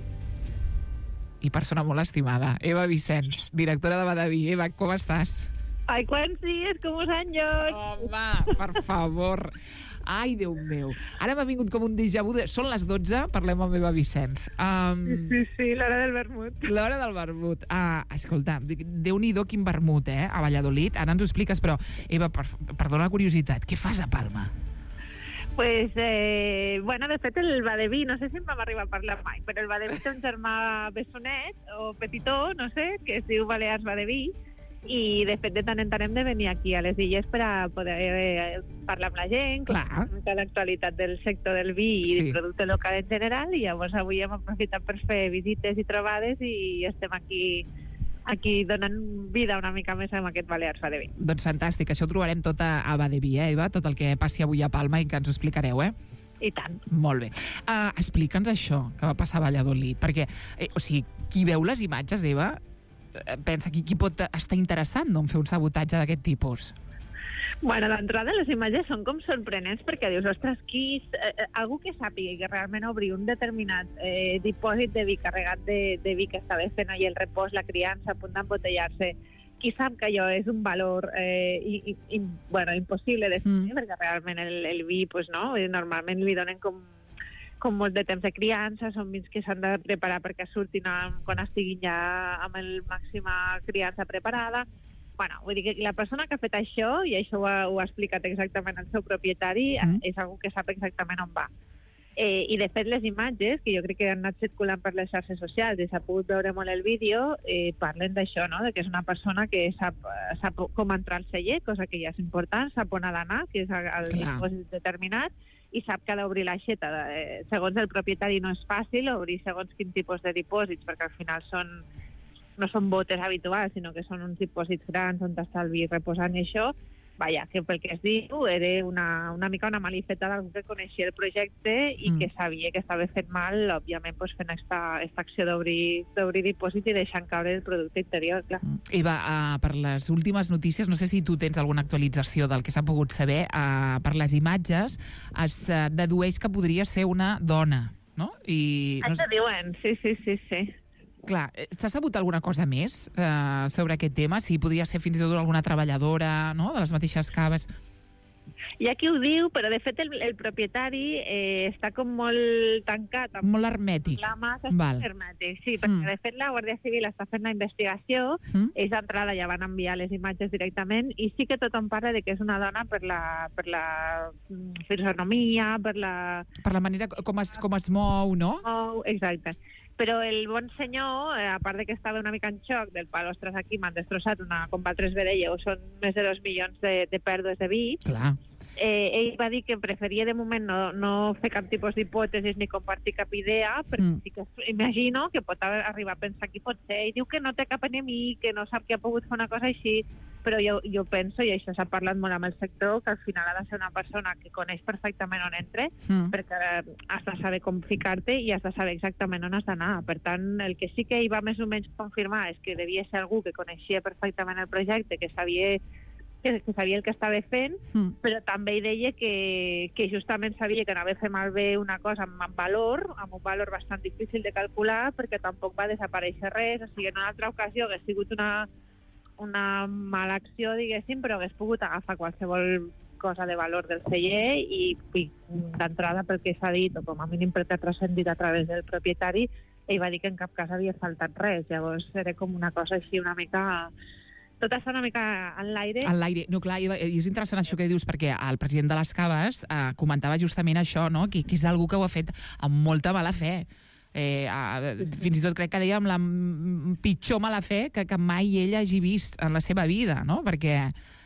i persona molt estimada, Eva Vicens, directora de Badaví. Eva, com estàs? Ai, quants dies, com uns anys! Home, per favor. Ai, Déu meu. Ara m'ha vingut com un déjà vu de... Són les 12, parlem amb Eva Vicens. Sí, l'hora del vermut. L'hora del vermut. Escolta, Déu-n'hi-do quin vermut, a Valladolid. Ara ens ho expliques, però, Eva, perdona la curiositat, què fas a Palma? Pues, bueno, de fet, el Badaví, no sé si em vam arribar a parlar mai, però el Badaví té un germà bessonet, o petitó, no sé, que es diu Balears Badaví, i de fet de tant en tant hem de venir aquí a les illes per a poder parlar amb la gent, de l'actualitat del sector del vi i del producte local en general, i llavors avui hem aprofitat per fer visites i trobades i estem aquí donant vida una mica més amb aquest Balears Badaví. Doncs fantàstic, això ho trobarem tot a Badaví, Eva? Tot el que passi avui a Palma i que ens ho explicareu, I tant. Molt bé. Explica'ns això que va passar a Valladolid, perquè, o sigui, qui veu les imatges, Eva, pensa qui pot estar interessant en fer un sabotatge d'aquest tipus? Bueno, d'entrada les imatges són com sorprenents perquè dius, ostres, algú que sàpiga que realment obrir un determinat dipòsit de vi carregat de vi que estava fent ahir el repòs, la criança, a punt d'embotellar-se, qui sap que allò és un valor impossible de fer, perquè realment el vi, pues, no? Normalment li donen com molt de temps de criança, són vins que s'han de preparar perquè surtin quan estiguin ja amb el màxima criança preparada. Bueno, vull dir que la persona que ha fet això, i això ho ha explicat exactament el seu propietari, és algú que sap exactament on va. I de fet les imatges, que jo crec que han anat circulant per les xarxes socials i s'ha pogut veure molt el vídeo, parlen d'això, no? De que és una persona que sap com entrar al celler, cosa que ja és important, sap on ha d'anar, que és el dipòsit determinat, i sap que ha d'obrir l'aixeta. Segons el propietari no és fàcil obrir segons quin tipus de dipòsits, perquè al final no són botes habituals, sinó que són uns dipòsits grans on està el vi reposant i això. Vaja, que pel que es diu era una mica una malifeta d'algú que coneixia el projecte i que sabia que estava fent mal, òbviament, fent aquesta acció d'obrir dipòsit i deixant caure el producte interior, clar. Eva, per les últimes notícies, no sé si tu tens alguna actualització del que s'ha pogut saber, per les imatges es dedueix que podria ser una dona, no? Això diuen, sí. Clar, s'ha sabut alguna cosa més sobre aquest tema? Si podria ser fins i tot alguna treballadora, no?, de les mateixes caves. Hi ha qui ho diu, però de fet el propietari està com molt tancat. Molt hermètic. Hermètic, sí, perquè de fet la Guàrdia Civil està fent la investigació, ells d'entrada ja van enviar les imatges directament, i sí que tothom parla de que és una dona per la fisonomia, per la manera com es mou, no? Exacte. Però el bon senyor, a part de que estava una mica en xoc del pal, ostres, aquí m'han destrossat com Valtres Vedelleu, són més de 2 milions de pèrdues de vi. Clar. Ell va dir que preferia de moment no fer cap tipus d'hipòtesis ni compartir cap idea, perquè sí que imagino que pot arribar a pensar qui pot ser. Ell diu que no té cap enemic, que no sap que ha pogut fer una cosa així, però jo penso, i això s'ha parlat molt amb el sector, que al final ha de ser una persona que coneix perfectament on entra, perquè has de saber com ficar-te i has de saber exactament on has d'anar. Per tant, el que sí que ell va més o menys confirmar és que devia ser algú que coneixia perfectament el projecte, que sabia el que estava fent, però també ell deia que justament sabia que anava a fer malbé una cosa amb un valor bastant difícil de calcular, perquè tampoc va desaparèixer res. O sigui, en una altra ocasió hagués sigut una mala acció, diguéssim, però hagués pogut agafar qualsevol cosa de valor del celler i d'entrada, pel que s'ha dit, o com a mínim perquè ha transcendit a través del propietari, ell va dir que en cap cas havia faltat res. Llavors era com una cosa així una mica... Tot està una mica en l'aire. En l'aire. No, clar, i és interessant això que dius, perquè el president de les Caves comentava justament això, no? Que és algú que ho ha fet amb molta mala fe. Fins i tot crec que deia amb la pitjor mala fe que mai ell hagi vist en la seva vida, no? Perquè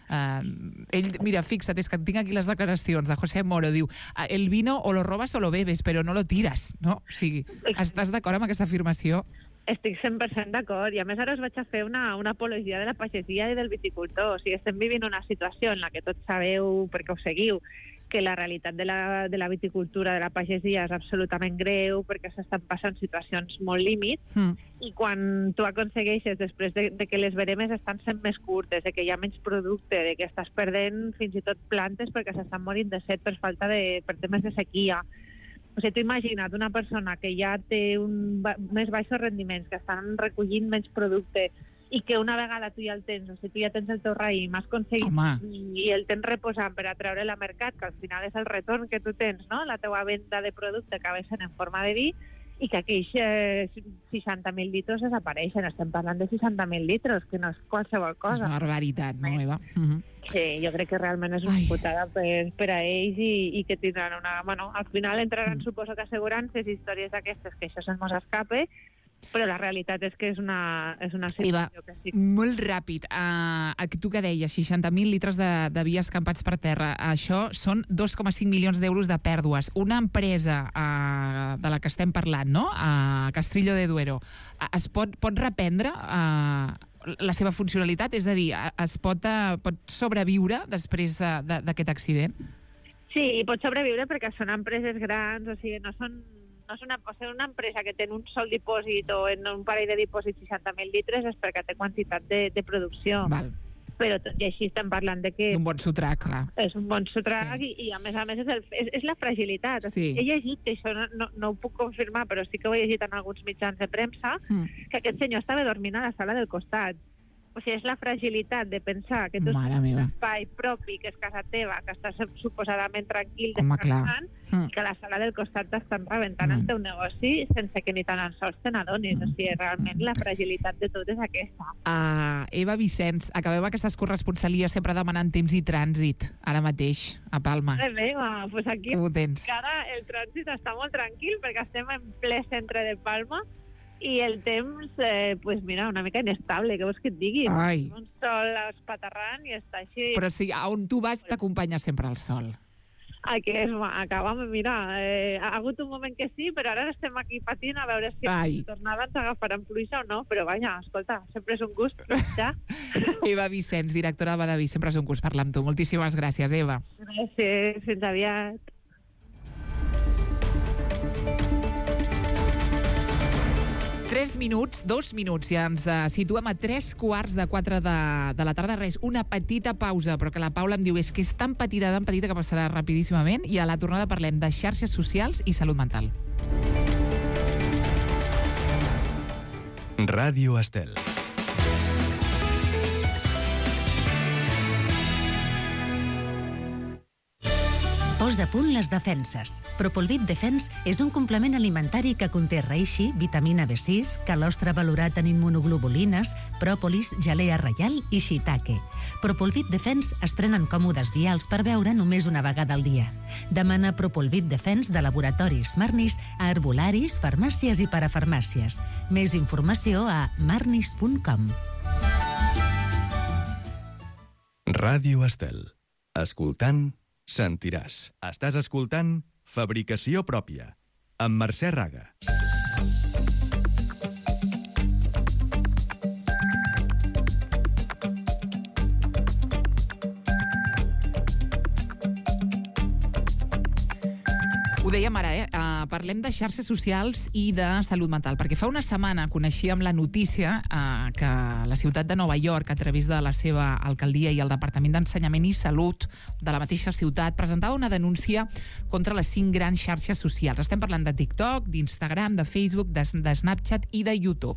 ell, mira, fixa't, és que tinc aquí les declaracions de José Moro, diu, el vino o lo robas o lo bebes, però no lo tiras, no? O sigui, estàs d'acord amb aquesta afirmació? Estic 100% d'acord, i a més ara us vaig a fer una apologia de la pagesia i del viticultor. O sigui, estem vivint una situació en la que tots sabeu, perquè ho seguiu, que la realitat de la viticultura, de la pagesia és absolutament greu, perquè s'estan passant situacions molt límit, i quan tu aconsegueixes, després de que les veremes estan sent més curtes, de que hi ha menys producte, de que estàs perdent fins i tot plantes perquè s'estan morint de set per temes de sequia. O sigui, tu imagina't una persona que ja té més baixos rendiments, que estan recollint menys producte, i que una vegada tu ja el tens, o sigui, tu ja tens el teu raïm, has aconseguit i el tens reposant per a treure-la al mercat, que al final és el retorn que tu tens, no? La teua venda de producte acaba sent en forma de vi, i que aquells 60.000 litres desapareixen. Estem parlant de 60.000 litres, que no és qualsevol cosa. És una barbaritat, no, Eva? Sí, jo crec que realment és una putada per a ells i que tindran una... Bueno, al final entraran, suposo que assegurances, històries d'aquestes, que això se'ns mos escape, però la realitat és que és una situació que sí. Molt ràpid, tu que deies, 60.000 litres de vi escampats per terra, això són 2,5 milions d'euros de pèrdues. Una empresa de la que estem parlant, no?, a Castrillo de Duero, es pot reprendre la seva funcionalitat? És a dir, es pot sobreviure després d'aquest accident? Sí, pot sobreviure perquè són empreses grans, o sigui, no són una empresa que té un sol dipòsit o en un parell de dipòsits 60.000 litres és perquè té quantitat de producció. Val. Però tot i així estem parlant de que... Un bon sotrac, clar. És un bon sotrac, sí. I a més és la fragilitat. Sí. He llegit, que això no ho puc confirmar, però sí que ho he llegit en alguns mitjans de premsa, que aquest senyor estava dormint a la sala del costat. O sigui, és la fragilitat de pensar que tu tens un espai propi, que és casa teva, que estàs suposadament tranquil descansant, i que a la sala del costat t'estan rebentant el teu negoci sense que ni tan sols te n'adonis. O sigui, realment la fragilitat de tot és aquesta. Eva Vicenç, acabem aquestes corresponsalies sempre demanant temps i trànsit, ara mateix, a Palma. Vinga, doncs aquí encara el trànsit està molt tranquil perquè estem en ple centre de Palma, i el temps, pues mira, una mica inestable, què vols que et digui? Un sol espaterrant i està així. Però sí, on tu vas t'acompanya sempre el sol. Aquí acabam, mira, ha hagut un moment que sí, però ara estem aquí patint a veure si tornada ens agafaran pluja o no, però vaja, escolta, sempre és un gust. Ja. Eva Vicenç, directora de Badaví, sempre és un gust parlar amb tu. Moltíssimes gràcies, Eva. Gràcies, fins aviat. 2 minuts, i ens situem a 3:15 de la tarda. Res, una petita pausa, però que la Paula em diu és que és tan petita que passarà rapidíssimament, i a la tornada parlem de xarxes socials i salut mental. Ràdio Estel. Posa a punt les defenses. Propolvit Defense és un complement alimentari que conté reishi, vitamina B6, calostre valorat en immunoglobulines, pròpolis, gelea reial i shiitake. Propolvit Defense es prenen còmodes vials per beure només una vegada al dia. Demana Propolvit Defense de laboratoris Marnis a herbolaris, farmàcies i parafarmàcies. Més informació a marnis.com. Ràdio Estel. Escoltant, sentiràs. Estàs escoltant Fabricació pròpia, amb Mercè Raga. Ho dèiem ara, parlem de xarxes socials i de salut mental, perquè fa una setmana coneixíem la notícia que la ciutat de Nova York, a través de la seva alcaldia i el Departament d'Ensenyament i Salut de la mateixa ciutat, presentava una denúncia contra les 5 grans xarxes socials. Estem parlant de TikTok, d'Instagram, de Facebook, de Snapchat i de YouTube.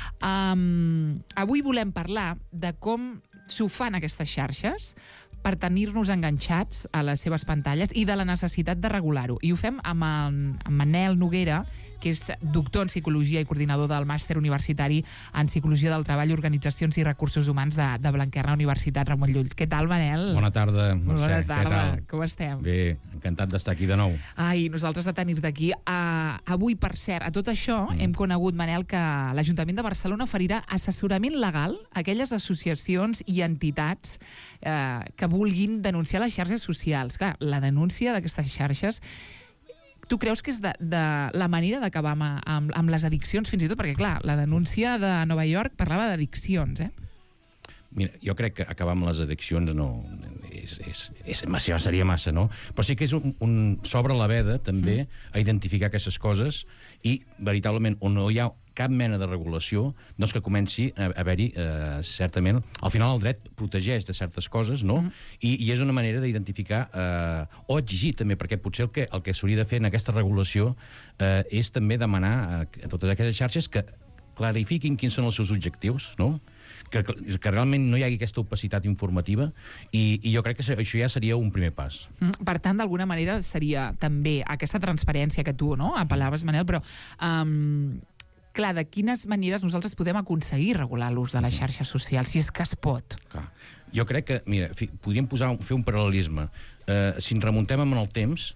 Avui volem parlar de com s'ho fan aquestes xarxes per tenir-nos enganxats a les seves pantalles i de la necessitat de regular-ho. I ho fem amb Manel Noguera, que és doctor en Psicologia i coordinador del Màster Universitari en Psicologia del Treball, Organitzacions i Recursos Humans de Blanquerna, Universitat Ramon Llull. Què tal, Manel? Bona tarda, Mercè. Bona tarda. Què tal? Com estem? Bé, encantat d'estar aquí de nou. Ai, nosaltres de tenir-te aquí. Avui, per cert, a tot això hem conegut, Manel, que l'Ajuntament de Barcelona oferirà assessorament legal a aquelles associacions i entitats que vulguin denunciar les xarxes socials. Clar, la denúncia d'aquestes xarxes, tu creus que és de la manera d'acabar amb les addiccions, fins i tot? Perquè, clar, la denúncia de Nova York parlava d'addiccions, Mira, jo crec que acabar amb les addiccions no seria massa, no? Però sí que és s'obre la veda, també, a identificar aquestes coses i, veritablement, on no hi ha cap mena de regulació, doncs que comenci a haver-hi, certament... Al final, el dret protegeix de certes coses, no? I és una manera d'identificar o exigir, també, perquè potser el que s'hauria de fer en aquesta regulació és també demanar a totes aquestes xarxes que clarifiquin quins són els seus objectius, no? Que realment no hi hagi aquesta opacitat informativa i jo crec que això ja seria un primer pas. Per tant, d'alguna manera seria també aquesta transparència que tu apel·laves, Manel, però clar, de quines maneres nosaltres podem aconseguir regular l'ús de les xarxes socials, si és que es pot? Clar. Jo crec que, mira, podríem fer un paral·lelisme. Si ens remuntem en el temps,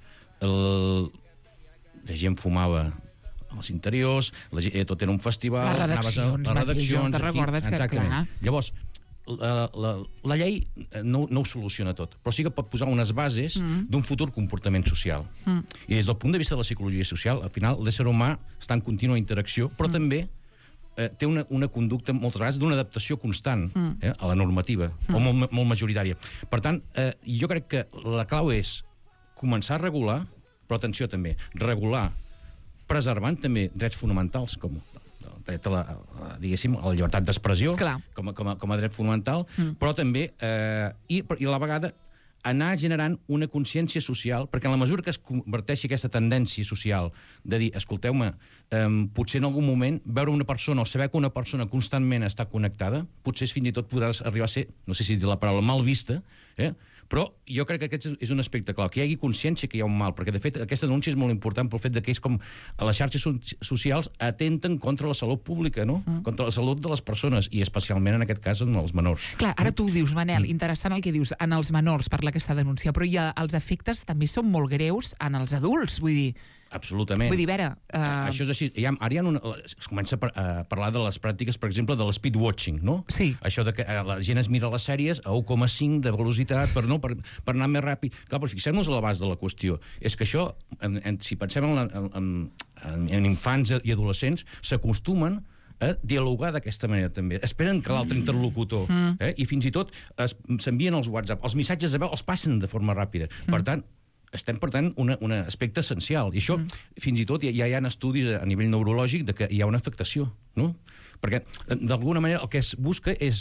la gent fumava als interiors, tot era un festival... Les redaccions, te recordes que, clar... Llavors, la llei no ho soluciona tot, però sí que pot posar unes bases d'un futur comportament social. I des del punt de vista de la psicologia social, al final, l'ésser humà està en contínua interacció, però també té una conducta, moltes vegades, d'una adaptació constant a la normativa, o molt majoritària. Per tant, jo crec que la clau és començar a regular, però atenció també, regular preservant també drets fonamentals, com el dret a la llibertat d'expressió, com a dret fonamental, però també, i a la vegada, anar generant una consciència social, perquè en la mesura que es converteixi aquesta tendència social de dir, escolteu-me, potser en algun moment veure una persona o saber que una persona constantment està connectada, potser fins i tot podràs arribar a ser, no sé si dir la paraula, mal vista, però jo crec que aquest és un aspecte clau, que hi hagi consciència que hi ha un mal, perquè de fet aquesta denúncia és molt important pel fet que és com les xarxes socials atenten contra la salut pública, no? Contra la salut de les persones, i especialment en aquest cas en els menors. Clar, ara tu ho dius, Manel, interessant el que dius, en els menors parla aquesta denúncia, però els efectes també són molt greus en els adults, vull dir... Absolutament. Vull dir, a veure... Això és així. Ara es comença a parlar de les pràctiques, per exemple, de l'speedwatching, no? Sí. Això de que la gent es mira les sèries a 1,5 de velocitat per anar més ràpid. Clar, però fixem-nos a l'abast de la qüestió. És que això, si pensem en infants i adolescents, s'acostumen a dialogar d'aquesta manera també. Esperen que l'altre interlocutor, i fins i tot s'envien els WhatsApp. Els missatges de veu els passen de forma ràpida. Per tant, estem portant un aspecte essencial. I això, fins i tot, ja hi ha estudis a nivell neurològic de que hi ha una afectació, no? Perquè, d'alguna manera, el que es busca és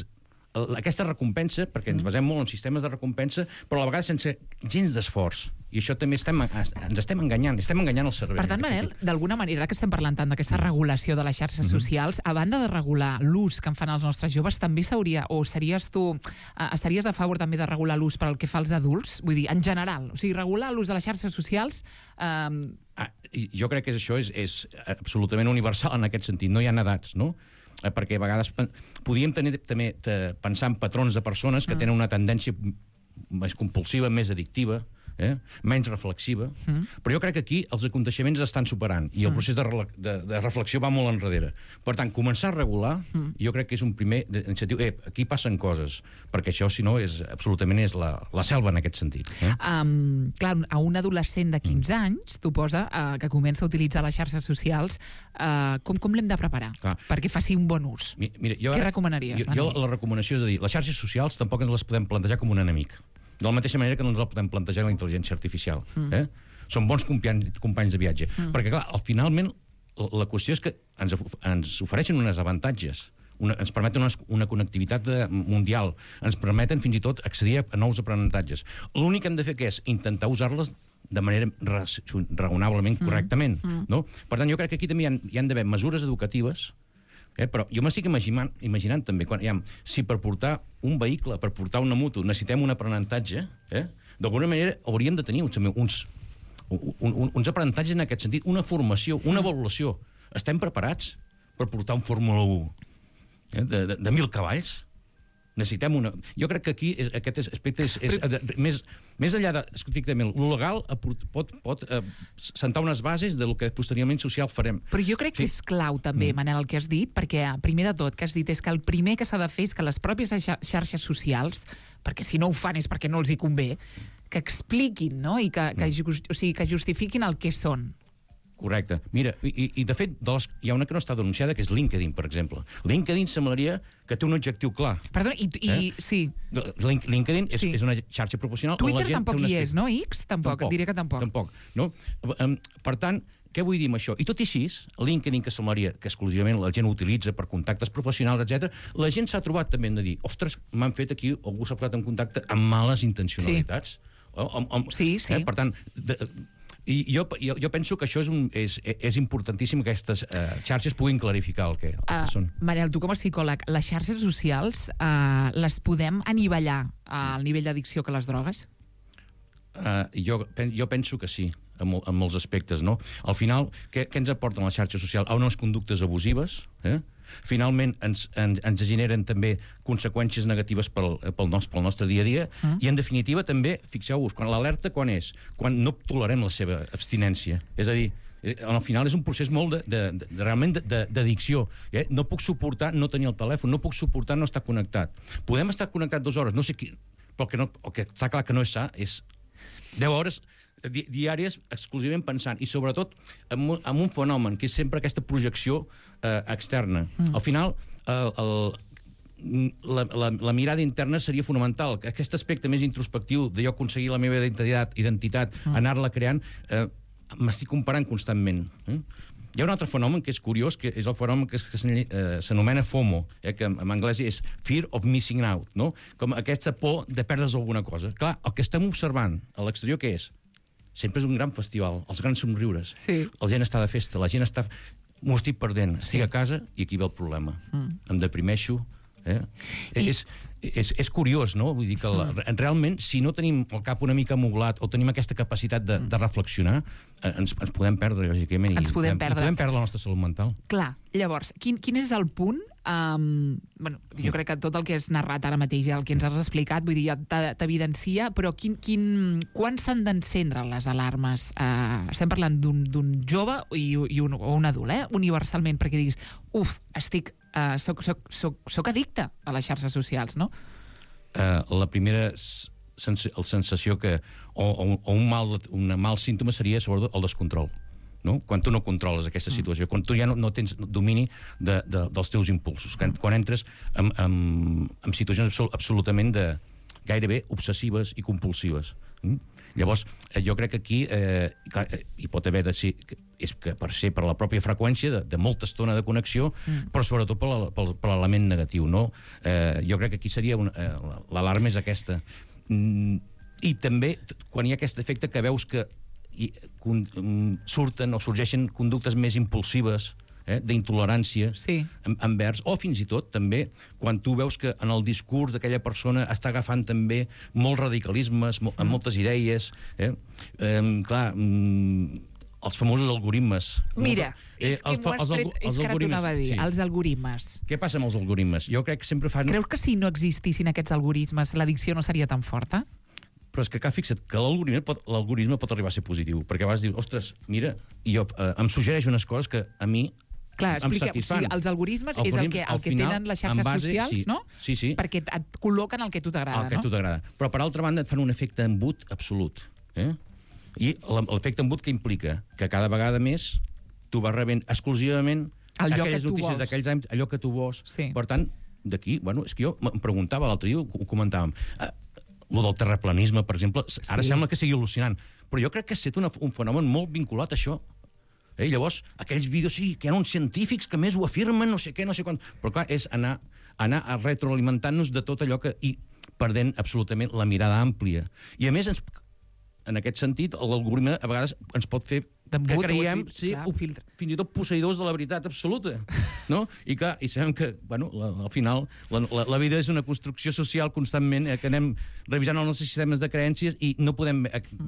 aquesta recompensa, perquè ens basem molt en sistemes de recompensa, però a la vegada sense gens d'esforç. I això també ens estem enganyant el cervell. Per tant, Manel, d'alguna manera que estem parlant tant d'aquesta regulació de les xarxes socials, a banda de regular l'ús que en fan els nostres joves, també estaries a favor també de regular l'ús per al que fa als adults? Vull dir, en general, o sigui, regular l'ús de les xarxes socials... Jo crec que això és absolutament universal en aquest sentit. No hi ha edats, no? Perquè a vegades podríem també pensar en patrons de persones que tenen una tendència més compulsiva, més addictiva, menys reflexiva, però jo crec que aquí els aconteixements estan superant i el procés de reflexió va molt enrere. Per tant, començar a regular jo crec que és un primer iniciatiu. Aquí passen coses, perquè això, si no, absolutament és la selva en aquest sentit. Clar, a un adolescent de 15 anys, tu posa que comença a utilitzar les xarxes socials, com l'hem de preparar perquè faci un bon ús? Què recomanaries? Jo la recomanació és a dir, les xarxes socials tampoc ens les podem plantejar com un enemic. De la mateixa manera que no ens el podem plantejar la intel·ligència artificial. Són bons companys de viatge. Perquè, clar, finalment, la qüestió és que ens ofereixen uns avantatges, ens permeten una connectivitat mundial, ens permeten fins i tot accedir a nous aprenentatges. L'únic que hem de fer és intentar usar-les de manera raonablement correctament. Per tant, jo crec que aquí també hi han d'haver mesures educatives. Però jo m'estic imaginant també, si per portar un vehicle, per portar una moto, necessitem un aprenentatge, d'alguna manera hauríem de tenir uns aprenentatges en aquest sentit, una formació, una avaluació. Estem preparats per portar un Fórmula 1 de 1.000 cavalls? Necessitem una... Jo crec que aquí aquest aspecte és més enllà de, estrictament, el legal pot sentar unes bases del que posteriorment social farem. Però jo crec que és clau també, Manel, el que has dit, perquè primer de tot que has dit és que el primer que s'ha de fer és que les pròpies xarxes socials, perquè si no ho fan és perquè no els hi convé, que expliquin, no? I que justifiquin el que són. Correcte. Mira, i de fet, hi ha una que no està denunciada, que és LinkedIn, per exemple. LinkedIn semblaria que té un objectiu clar. Perdona, sí. LinkedIn és una xarxa professional... Twitter tampoc hi és, no? X? Tampoc, diré que tampoc. Tampoc, no? Per tant, què vull dir amb això? I tot i així, LinkedIn, que semblaria que exclusivament la gent ho utilitza per contactes professionals, etc., la gent s'ha trobat també de dir, ostres, m'han fet aquí, algú s'ha posat en contacte amb males intencionalitats. Sí. Per tant... I jo penso que això és importantíssim que aquestes xarxes puguin clarificar el que són. Manel, tu com a psicòleg, les xarxes socials les podem anivellar al nivell d'addicció que les drogues? Jo penso que sí, en molts aspectes, no? Al final, què ens aporten les xarxes socials? A unes conductes abusives, finalment ens generen també conseqüències negatives pel nostre dia a dia, i en definitiva també, fixeu-vos, l'alerta quan és? Quan no tolerem la seva abstinència. És a dir, al final és un procés molt realment d'addicció. No puc suportar no tenir el telèfon, no puc suportar no estar connectat. Podem estar connectat 2 hores, no sé qui, però el que està clar que no és sa és 10 hores diàries exclusivament pensant, i sobretot amb un fenomen que és sempre aquesta projecció externa. Al final, la mirada interna seria fonamental. Aquest aspecte més introspectiu de jo aconseguir la meva identitat, anar-la creant, m'estic comparant constantment. Hi ha un altre fenomen que és curiós, que és el fenomen que s'anomena FOMO, que en anglès és Fear of Missing Out, no? Com aquesta por de perdre's alguna cosa. Clar, el que estem observant a l'exterior, què és? Sempre és un gran festival, els grans somriures. La gent està de festa, la gent està... M'ho estic perdent, estic a casa i aquí ve el problema. Em deprimeixo. És curiós, no? Vull dir que realment, si no tenim el cap una mica amoblat o tenim aquesta capacitat de reflexionar, ens podem perdre, lògicament. Ens podem perdre. I podem perdre la nostra salut mental. Clar, llavors, quin és el punt? Jo crec que tot el que has narrat ara mateix i el que ens has explicat, vull dir, ja t'evidencia, però quan s'han d'encendre les alarmes? Estem parlant d'un jove o un adult, universalment, perquè diguis, soc addicte a les xarxes socials, no? La primera sensació o un mal símptoma seria, sobretot, el descontrol. Quan tu no controles aquesta situació, quan tu ja no tens domini dels teus impulsos, quan entres en situacions absolutament gairebé obsessives i compulsives. Llavors, jo crec que aquí hi pot haver és que per la pròpia freqüència de molta estona de connexió, però sobretot per l'element negatiu, no? Jo crec que aquí seria l'alarma és aquesta. I també, quan hi ha aquest efecte que veus que surten o sorgeixen conductes més impulsives, d'intolerància envers, o fins i tot també quan tu veus que en el discurs d'aquella persona està agafant també molts radicalismes, moltes idees, clar, els famosos algoritmes. Mira, és que m'ho has tret, és que ara t'ho anava a dir, els algoritmes. Què passa amb els algoritmes? Jo crec que sempre fan... Creus que si no existissin aquests algoritmes l'addicció no seria tan forta? Però és que fixa't que l'algoritme pot arribar a ser positiu, perquè a vegades dius, ostres, mira, i jo em suggereix unes coses que a mi clar, explica, o sigui, els algoritmes és el que tenen les xarxes socials, no? Sí. Perquè et col·loquen el que a tu t'agrada, no? El que a tu t'agrada. Però, per altra banda, et fan un efecte embut absolut. I l'efecte embut que implica que cada vegada més tu vas rebent exclusivament aquelles notícies d'aquells anys, allò que tu vols. Per tant, d'aquí, bueno, és que jo em preguntava l'altre dia, ho comentàvem, lo del terraplanisme, per exemple, ara sembla que sigui al·lucinant, però jo crec que ha estat un fenomen molt vinculat a això. Llavors, aquells vídeos, sí, que hi ha uns científics que més ho afirmen, no sé què, no sé quant... Però clar, és anar a retroalimentant-nos de tot allò i perdent absolutament la mirada àmplia. I a més, en aquest sentit, l'algoritme a vegades ens pot fer que creiem ser fins i tot posseïdors de la veritat absoluta, no? I clar, i sabem que, bueno, al final, la vida és una construcció social constantment, que anem revisant els nostres sistemes de creences i no podem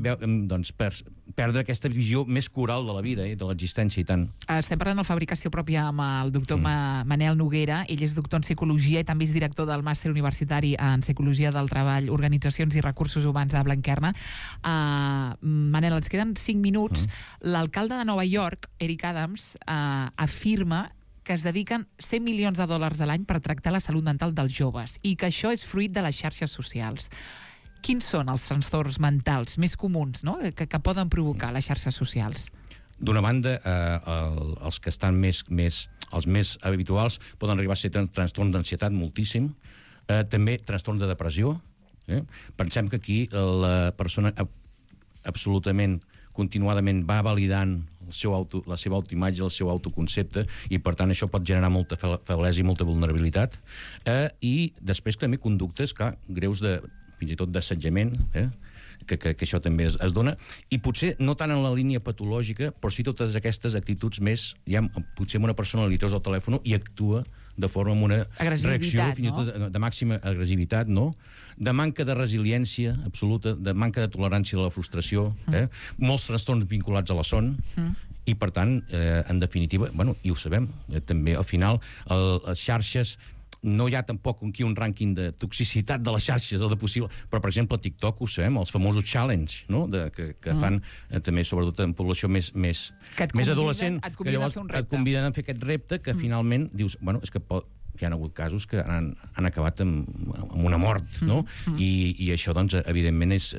perdre aquesta visió més coral de la vida, de l'existència i tant. Estem parlant de fabricació pròpia amb el doctor Manel Noguera. Ell és doctor en psicologia i també és director del màster universitari en psicologia del treball, organitzacions i recursos humans a Blanquerna. Manel, ens queden 5 minuts. L'alcalde de Nova York, Eric Adams, afirma que es dediquen $100 milions a l'any per tractar la salut mental dels joves i que això és fruit de les xarxes socials. Quins són els trastorns mentals més comuns, no?, que poden provocar les xarxes socials? D'una banda, els que estan els més habituals poden arribar a ser trastorns d'ansietat moltíssim, també trastorn de depressió. Pensem que aquí la persona absolutament continuadament va validant la seva autoimatge, el seu autoconcepte, i per tant això pot generar molta feblesa i molta vulnerabilitat. I després també conductes greus fins i tot d'assetjament, que això també es dona, i potser no tant en la línia patològica, però sí totes aquestes actituds més, potser una persona li treus el telèfon i actua de forma amb una reacció fins i tot de màxima agressivitat, no? De manca de resiliència absoluta, de manca de tolerància de la frustració, molts trastorns vinculats a la son, i per tant, en definitiva, i ho sabem, també al final les xarxes, no hi ha tampoc aquí un rànquing de toxicitat de les xarxes o de possible, però per exemple a TikTok ho sabem, els famosos challenge, no?, que fan també sobretot en població més adolescent, que llavors et conviden a fer aquest repte que finalment dius, és que hi ha hagut casos que han acabat amb una mort, no? I això, doncs, evidentment és...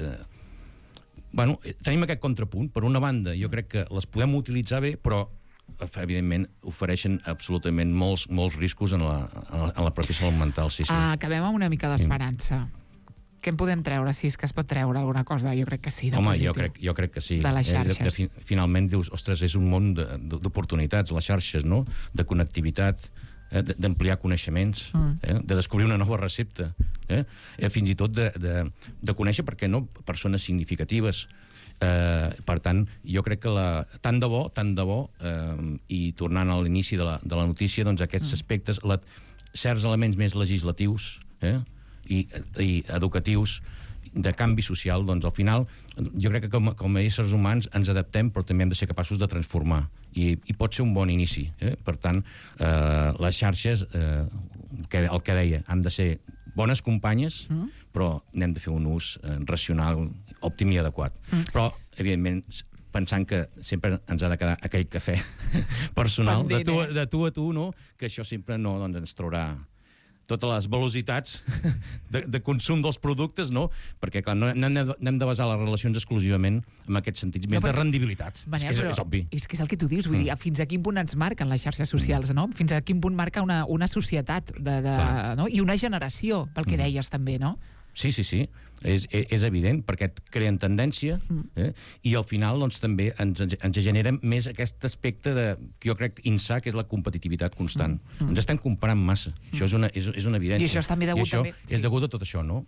Tenim aquest contrapunt. Per una banda, jo crec que les podem utilitzar bé, però evidentment ofereixen absolutament molts riscos en la pròpia salut mental. Acabem amb una mica d'esperança. Què en podem treure, si és que es pot treure alguna cosa? Jo crec que sí, de positiu. Home, jo crec que sí. De les xarxes. Finalment dius, ostres, és un món d'oportunitats, les xarxes, no?, de connectivitat, d'ampliar coneixements, de descobrir una nova recepta, fins i tot de conèixer, per què no, persones significatives. Per tant, jo crec que tant de bo, i tornant a l'inici de la notícia, doncs aquests aspectes, certs elements més legislatius i educatius, de canvi social, doncs al final jo crec que com a éssers humans ens adaptem, però també hem de ser capaços de transformar, i pot ser un bon inici. Per tant, les xarxes, el que deia, han de ser bones companyes, però n'hem de fer un ús racional, òptim i adequat. Però, evidentment, pensant que sempre ens ha de quedar aquell cafè personal, de tu a tu, no?, que això sempre no ens traurà totes les velocitats de consum dels productes, no? Perquè, clar, no hem de basar les relacions exclusivament en aquests sentits, més de rendibilitat. És obvi. És que és el que tu dius, vull dir, fins a quin punt ens marquen les xarxes socials, no? Fins a quin punt marca una societat, i una generació, pel que deies també, no? Sí. És evident, perquè et creen tendència i al final doncs, també ens genera més aquest aspecte que jo crec insà, que és la competitivitat constant. Ens estem comparant massa. Això és una evidència. I això és també degut també. És degut a tot això, no?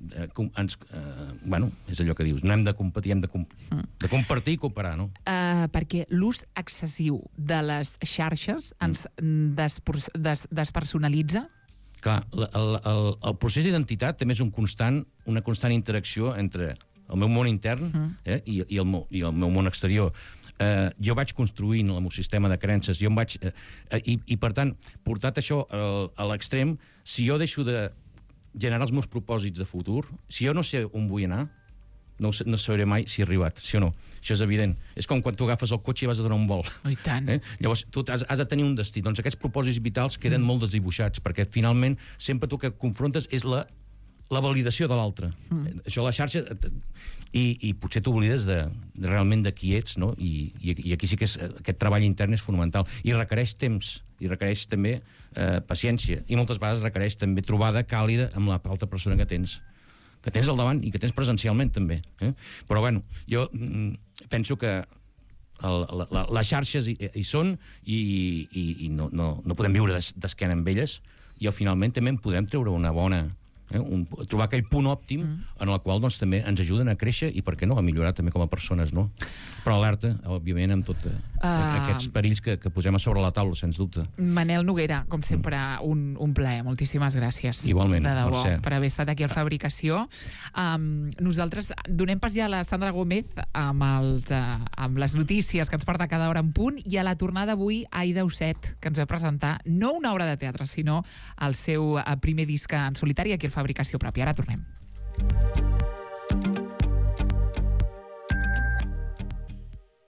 Bueno, és allò que dius. No hem de competir, hem de compartir i comparar, no? Perquè l'ús excessiu de les xarxes ens despersonalitza. Clar, el procés d'identitat també és una constant interacció entre el meu món intern i el meu món exterior. Jo vaig construint el meu sistema de creences, i per tant, portat això a l'extrem, si jo deixo de generar els meus propòsits de futur, si jo no sé on vull anar, no sabré mai si he arribat, sí o no. Això és evident. És com quan tu agafes el cotxe i vas a donar un vol. I tant. Llavors, tu has de tenir un destí. Doncs aquests propòsits vitals queden molt desdibuixats, perquè finalment sempre tu que confrontes és la validació de l'altre. Això a la xarxa... I potser t'oblides realment de qui ets, no? I aquí sí que aquest treball intern és fonamental. I requereix temps, i requereix també paciència. I moltes vegades requereix també trobada càlida amb l'altra persona que tens al davant i que tens presencialment també. Però bueno, jo penso que les xarxes hi són i no podem viure d'esquena amb elles, i finalment també en podem treure una bona... trobar aquell punt òptim en el qual doncs, també ens ajuden a créixer i, per què no, a millorar també com a persones, no? Però alerta, òbviament, amb tots aquests perills que posem a sobre la taula, sens dubte. Manel Noguera, com sempre, un plaer. Moltíssimes gràcies. Igualment, de debò, Mercè. per haver estat aquí al Fabricació. Nosaltres donem pas ja a la Sandra Gómez amb les notícies que ens porta cada hora en punt, i a la tornada avui Aida Osset, que ens va presentar no una obra de teatre, sinó el seu primer disc en solitari aquí al Fabricació Pròpia. Ara tornem.